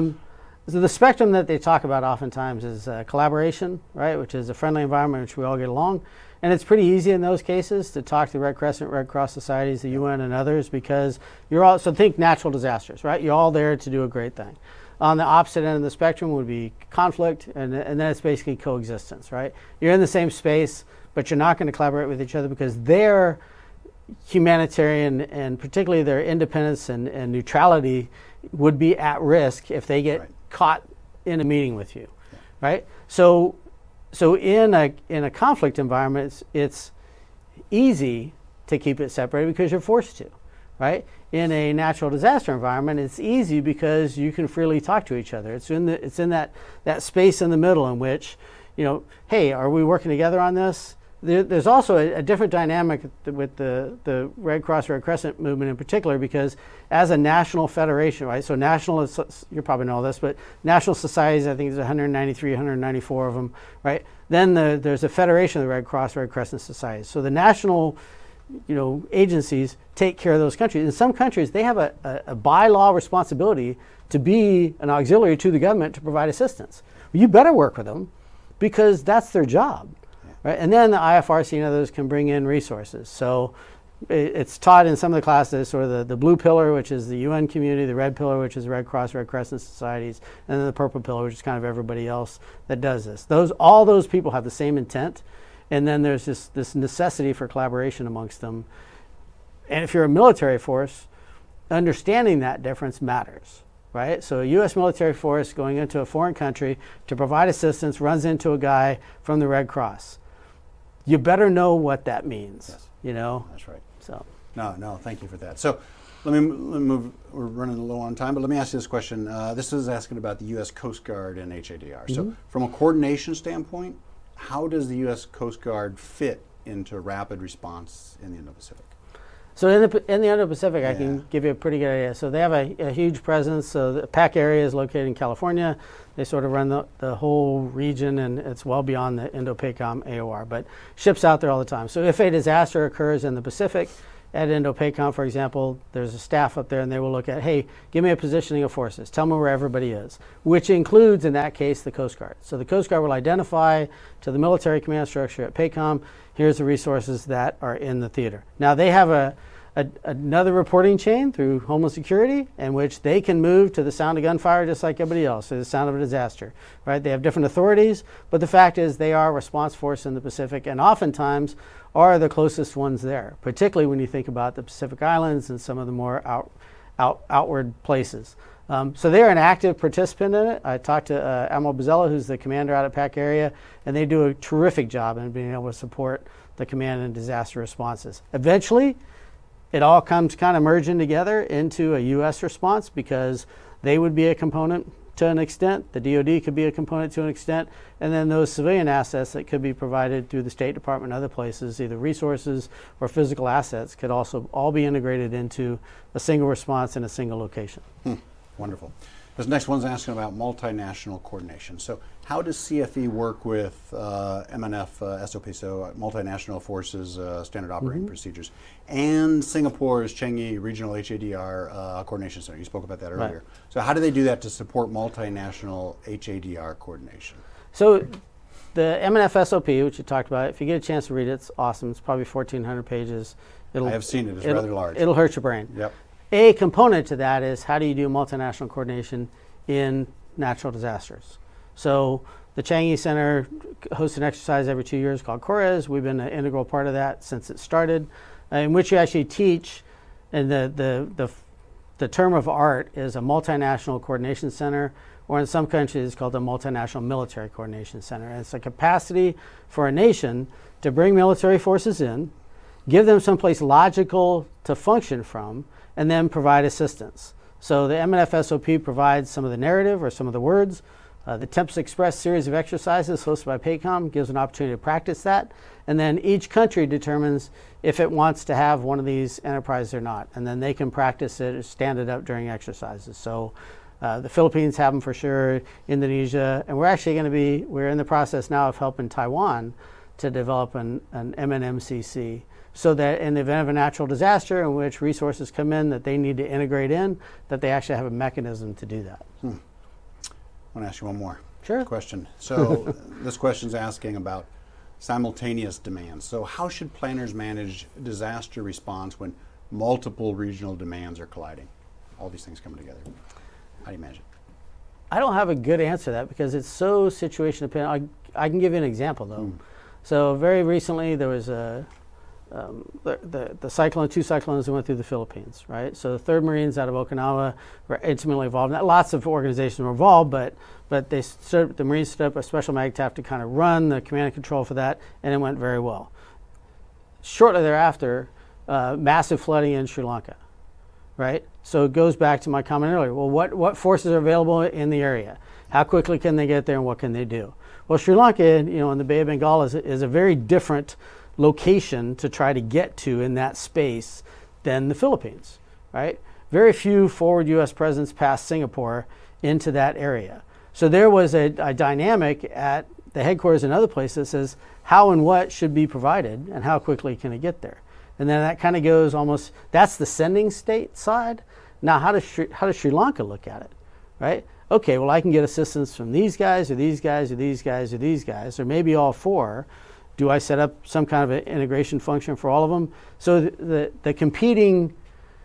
Speaker 2: the spectrum that they talk about oftentimes is collaboration, right, which is a friendly environment in which we all get along. And it's pretty easy in those cases to talk to the Red Crescent, Red Cross societies, the UN, and others, because so think natural disasters, right? You're all there to do a great thing. On the opposite end of the spectrum would be conflict, and then it's basically coexistence, right? You're in the same space, but you're not going to collaborate with each other because they're humanitarian, and particularly their independence and neutrality would be at risk if they get caught in a meeting with you, right? So in a conflict environment, it's easy to keep it separated because you're forced to, right? In a natural disaster environment, it's easy because you can freely talk to each other. It's in that space in the middle in which, hey, are we working together on this? There's also a different dynamic with the Red Cross, Red Crescent movement in particular, because as a national federation, right? So you probably know this, but national societies, I think there's 193, 194 of them, right? Then there's a federation of the Red Cross, Red Crescent societies. So the national, agencies take care of those countries. In some countries, they have a by-law responsibility to be an auxiliary to the government to provide assistance. Well, you better work with them because that's their job. Right? And then the IFRC and others can bring in resources. So it's taught in some of the classes, sort of the blue pillar, which is the UN community, the red pillar, which is the Red Cross, Red Crescent societies, and then the purple pillar, which is kind of everybody else that does this. All those people have the same intent, and then there's this necessity for collaboration amongst them. And if you're a military force, understanding that difference matters. Right? So a U.S. military force going into a foreign country to provide assistance runs into a guy from the Red Cross. You better know what that means.
Speaker 1: Yes. That's right.
Speaker 2: So.
Speaker 1: No, thank you for that. So let me move. We're running low on time, but let me ask you this question. This is asking about the U.S. Coast Guard and HADR. So from a coordination standpoint, how does the U.S. Coast Guard fit into rapid response in the Indo-Pacific?
Speaker 2: So in the Indo-Pacific, I can give you a pretty good idea. So they have a huge presence. So the PAC area is located in California. They sort of run the whole region, and it's well beyond the Indo-PACOM AOR, but ships out there all the time. So if a disaster occurs in the Pacific, at Indo-PACOM, for example, there's a staff up there, and they will look at, hey, give me a positioning of forces. Tell me where everybody is, which includes, in that case, the Coast Guard. So the Coast Guard will identify to the military command structure at PACOM, here's the resources that are in the theater. Now, they have another reporting chain through Homeland Security in which they can move to the sound of gunfire just like everybody else, so the sound of a disaster, right? They have different authorities, but the fact is they are a response force in the Pacific, and oftentimes are the closest ones there, particularly when you think about the Pacific Islands and some of the more outward places. So they're an active participant in it. I talked to Admiral Bozzella, who's the commander out at PAC area, and they do a terrific job in being able to support the command and disaster responses. Eventually, it all comes kind of merging together into a U.S. response because they would be a component to an extent, the DoD could be a component to an extent, and then those civilian assets that could be provided through the State Department and other places, either resources or physical assets, could also all be integrated into a single response in a single location.
Speaker 1: Wonderful. This next one's asking about multinational coordination. So how does CFE work with MNF SOP, so Multinational Forces Standard Operating Procedures, and Singapore's Changi Regional HADR Coordination Center? You spoke about that earlier.
Speaker 2: Right.
Speaker 1: So how do they do that to support multinational HADR coordination?
Speaker 2: So the MNF SOP, which you talked about, if you get a chance to read it, it's awesome. It's probably 1,400 pages.
Speaker 1: I have seen it. It's rather large.
Speaker 2: It'll hurt your brain.
Speaker 1: Yep.
Speaker 2: A component to that is how do you do multinational coordination in natural disasters? So the Changi Center hosts an exercise every 2 years called CORES. We've been an integral part of that since it started, in which you actually teach, and the term of art is a multinational coordination center, or in some countries it's called a multinational military coordination center. And it's a capacity for a nation to bring military forces in, give them someplace logical to function from, and then provide assistance. So the MNF SOP provides some of the narrative or some of the words. The Tempest Express series of exercises hosted by PACOM gives an opportunity to practice that. And then each country determines if it wants to have one of these enterprises or not. And then they can practice it or stand it up during exercises. So the Philippines have them for sure, Indonesia, and we're in the process now of helping Taiwan to develop an MNMCC, so that in the event of a natural disaster in which resources come in that they need to integrate in, that they actually have a mechanism to do that.
Speaker 1: I want to ask you one more question. So this question's asking about simultaneous demands. So how should planners manage disaster response when multiple regional demands are colliding? All these things coming together. How do you manage it?
Speaker 2: I don't have a good answer to that because it's so situation dependent. I can give you an example though. So very recently there was the two cyclones that went through the Philippines, right? So the 3rd Marines out of Okinawa were intimately involved. Now, lots of organizations were involved, but the Marines stood up a special MAGTF to kind of run the command and control for that, and it went very well. Shortly thereafter, massive flooding in Sri Lanka, right? So it goes back to my comment earlier. Well, what forces are available in the area? How quickly can they get there, and what can they do? Well, Sri Lanka, in the Bay of Bengal is a very different location to try to get to in that space than the Philippines, right? Very few forward U.S. presidents past Singapore into that area. So there was a dynamic at the headquarters and other places that says how and what should be provided and how quickly can it get there. And then that kind of goes that's the sending state side. Now how does Sri Lanka look at it, right? Okay, well I can get assistance from these guys or these guys or these guys or these guys, or maybe all 4. Do I set up some kind of an integration function for all of them? So the competing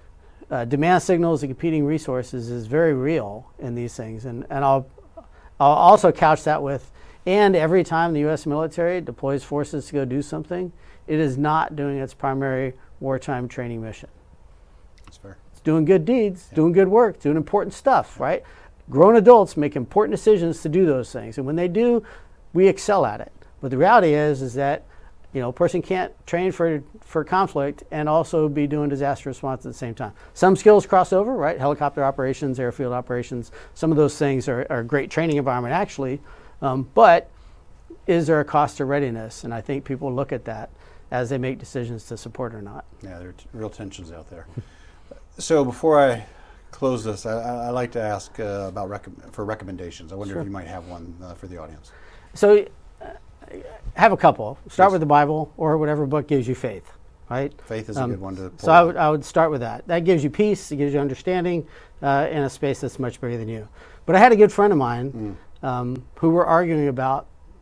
Speaker 2: demand signals, the competing resources is very real in these things. And I'll also couch that with, and every time the U.S. military deploys forces to go do something, it is not doing its primary wartime training mission.
Speaker 1: That's fair.
Speaker 2: It's doing good deeds, doing good work, doing important stuff, right? Grown adults make important decisions to do those things. And when they do, we excel at it. But the reality is that a person can't train for conflict and also be doing disaster response at the same time. Some skills cross over, right? Helicopter operations, airfield operations, some of those things are a great training environment actually. But is there a cost to readiness? And I think people look at that as they make decisions to support or not.
Speaker 1: Yeah, there are real tensions out there. So before I close this, I like to ask about recommendations. I wonder if you might have one for the audience.
Speaker 2: So have a couple. Start with the Bible or whatever book gives you faith, right?
Speaker 1: Faith is a good one to pull.
Speaker 2: So I would start with that. That gives you peace. It gives you understanding in a space that's much bigger than you. But I had a good friend of mine who were arguing about,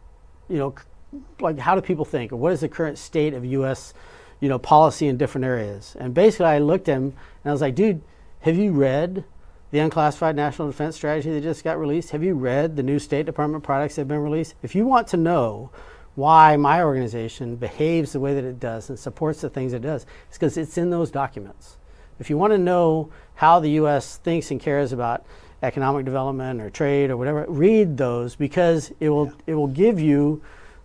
Speaker 2: like how do people think, or what is the current state of U.S. Policy in different areas? And basically, I looked at him and I was like, dude, have you read the unclassified national defense strategy that just got released? Have you read the new State Department products that have been released? If you want to know why my organization behaves the way that it does and supports the things it does, it's because it's in those documents. If you want to know how the U.S. thinks and cares about economic development or trade or whatever, read those, because it will give you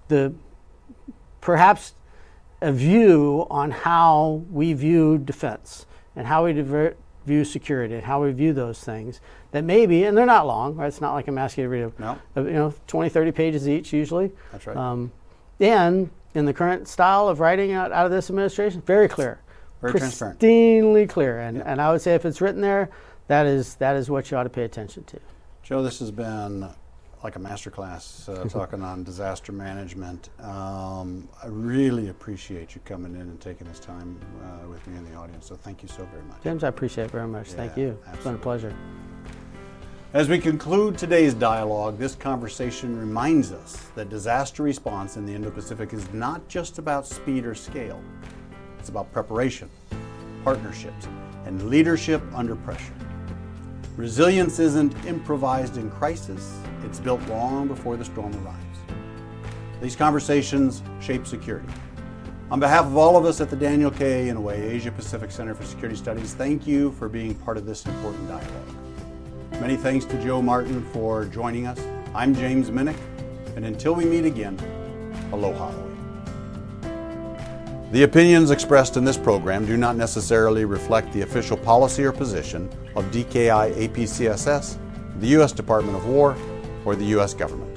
Speaker 2: perhaps a view on how we view defense and how we view security and how we view those things that maybe, and they're not long, right? It's not like I'm asking you to read 20, 30 pages each usually.
Speaker 1: That's right.
Speaker 2: And in the current style of writing out of this administration, very clear.
Speaker 1: Very transparent.
Speaker 2: Pristinely clear. And I would say if it's written there, that is what you ought to pay attention to.
Speaker 1: Joe, this has been like a masterclass talking on disaster management. I really appreciate you coming in and taking this time with me in the audience, so thank you so very much.
Speaker 2: James, I appreciate it very much.
Speaker 1: Yeah,
Speaker 2: thank you.
Speaker 1: Absolutely.
Speaker 2: It's been a pleasure.
Speaker 1: As we conclude today's dialogue, this conversation reminds us that disaster response in the Indo-Pacific is not just about speed or scale. It's about preparation, partnerships, and leadership under pressure. Resilience isn't improvised in crisis, it's built long before the storm arrives. These conversations shape security. On behalf of all of us at the Daniel K. Inouye Asia Pacific Center for Security Studies, thank you for being part of this important dialogue. Many thanks to Joe Martin for joining us. I'm James Minnick, and until we meet again, aloha. The opinions expressed in this program do not necessarily reflect the official policy or position of DKI APCSS, the U.S. Department of War, or the U.S. government.